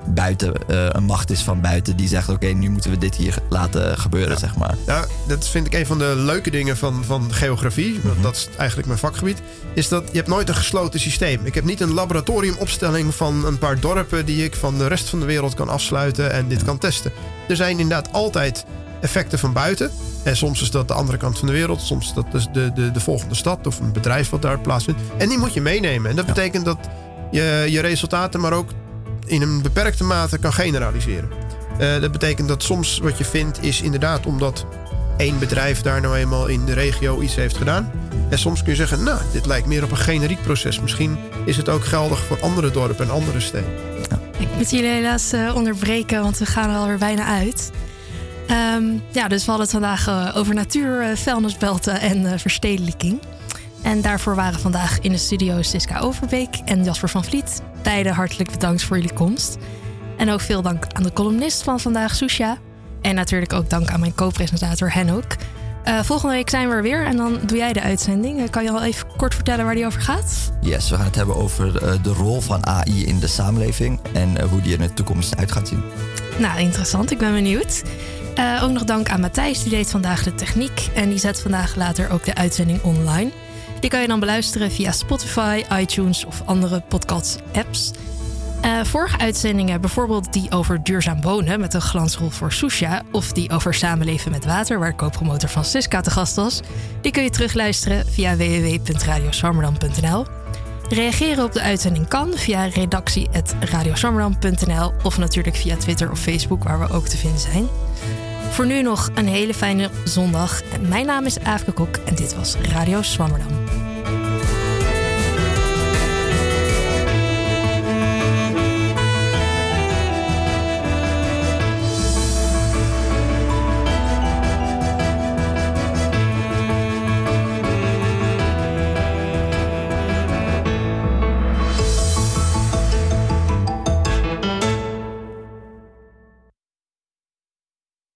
buiten een macht is van buiten die zegt oké, nu moeten we dit hier laten gebeuren, zeg maar. Ja, dat vind ik een van de leuke dingen van geografie. Dat is eigenlijk mijn vakgebied. Is dat je hebt nooit een gesloten systeem. Ik heb niet een laboratoriumopstelling van een paar dorpen die ik van de rest van de wereld kan afsluiten en dit kan testen. Er zijn inderdaad altijd effecten van buiten. En soms is dat de andere kant van de wereld. Soms is dat dus de volgende stad of een bedrijf wat daar plaatsvindt. En die moet je meenemen. En dat betekent dat je resultaten maar ook in een beperkte mate kan generaliseren. Dat betekent dat soms wat je vindt is inderdaad omdat één bedrijf daar nou eenmaal in de regio iets heeft gedaan. En soms kun je zeggen, nou, dit lijkt meer op een generiek proces. Misschien is het ook geldig voor andere dorpen en andere steden. Ja. Ik moet jullie helaas onderbreken, want we gaan er alweer bijna uit. Dus we hadden het vandaag over natuur, vuilnisbelten en verstedelijking. En daarvoor waren vandaag in de studio Siska Overbeek en Jasper van Vliet. Beide hartelijk bedankt voor jullie komst. En ook veel dank aan de columnist van vandaag, Susha. En natuurlijk ook dank aan mijn co-presentator Henok. Volgende week zijn we er weer en dan doe jij de uitzending. Kan je al even kort vertellen waar die over gaat? Yes, we gaan het hebben over de rol van AI in de samenleving en hoe die er in de toekomst uit gaat zien. Nou, interessant. Ik ben benieuwd. Ook nog dank aan Matthijs, die deed vandaag de techniek. En die zet vandaag later ook de uitzending online. Die kan je dan beluisteren via Spotify, iTunes of andere podcast-apps. Vorige uitzendingen, bijvoorbeeld die over duurzaam wonen met een glansrol voor Susha, of die over samenleven met water, waar co-promotor van Siska te gast was, die kun je terugluisteren via www.radioswammerdam.nl. Reageren op de uitzending kan via redactie@radioswammerdam.nl of natuurlijk via Twitter of Facebook, waar we ook te vinden zijn. Voor nu nog een hele fijne zondag. Mijn naam is Aafke Kok en dit was Radio Swammerdam.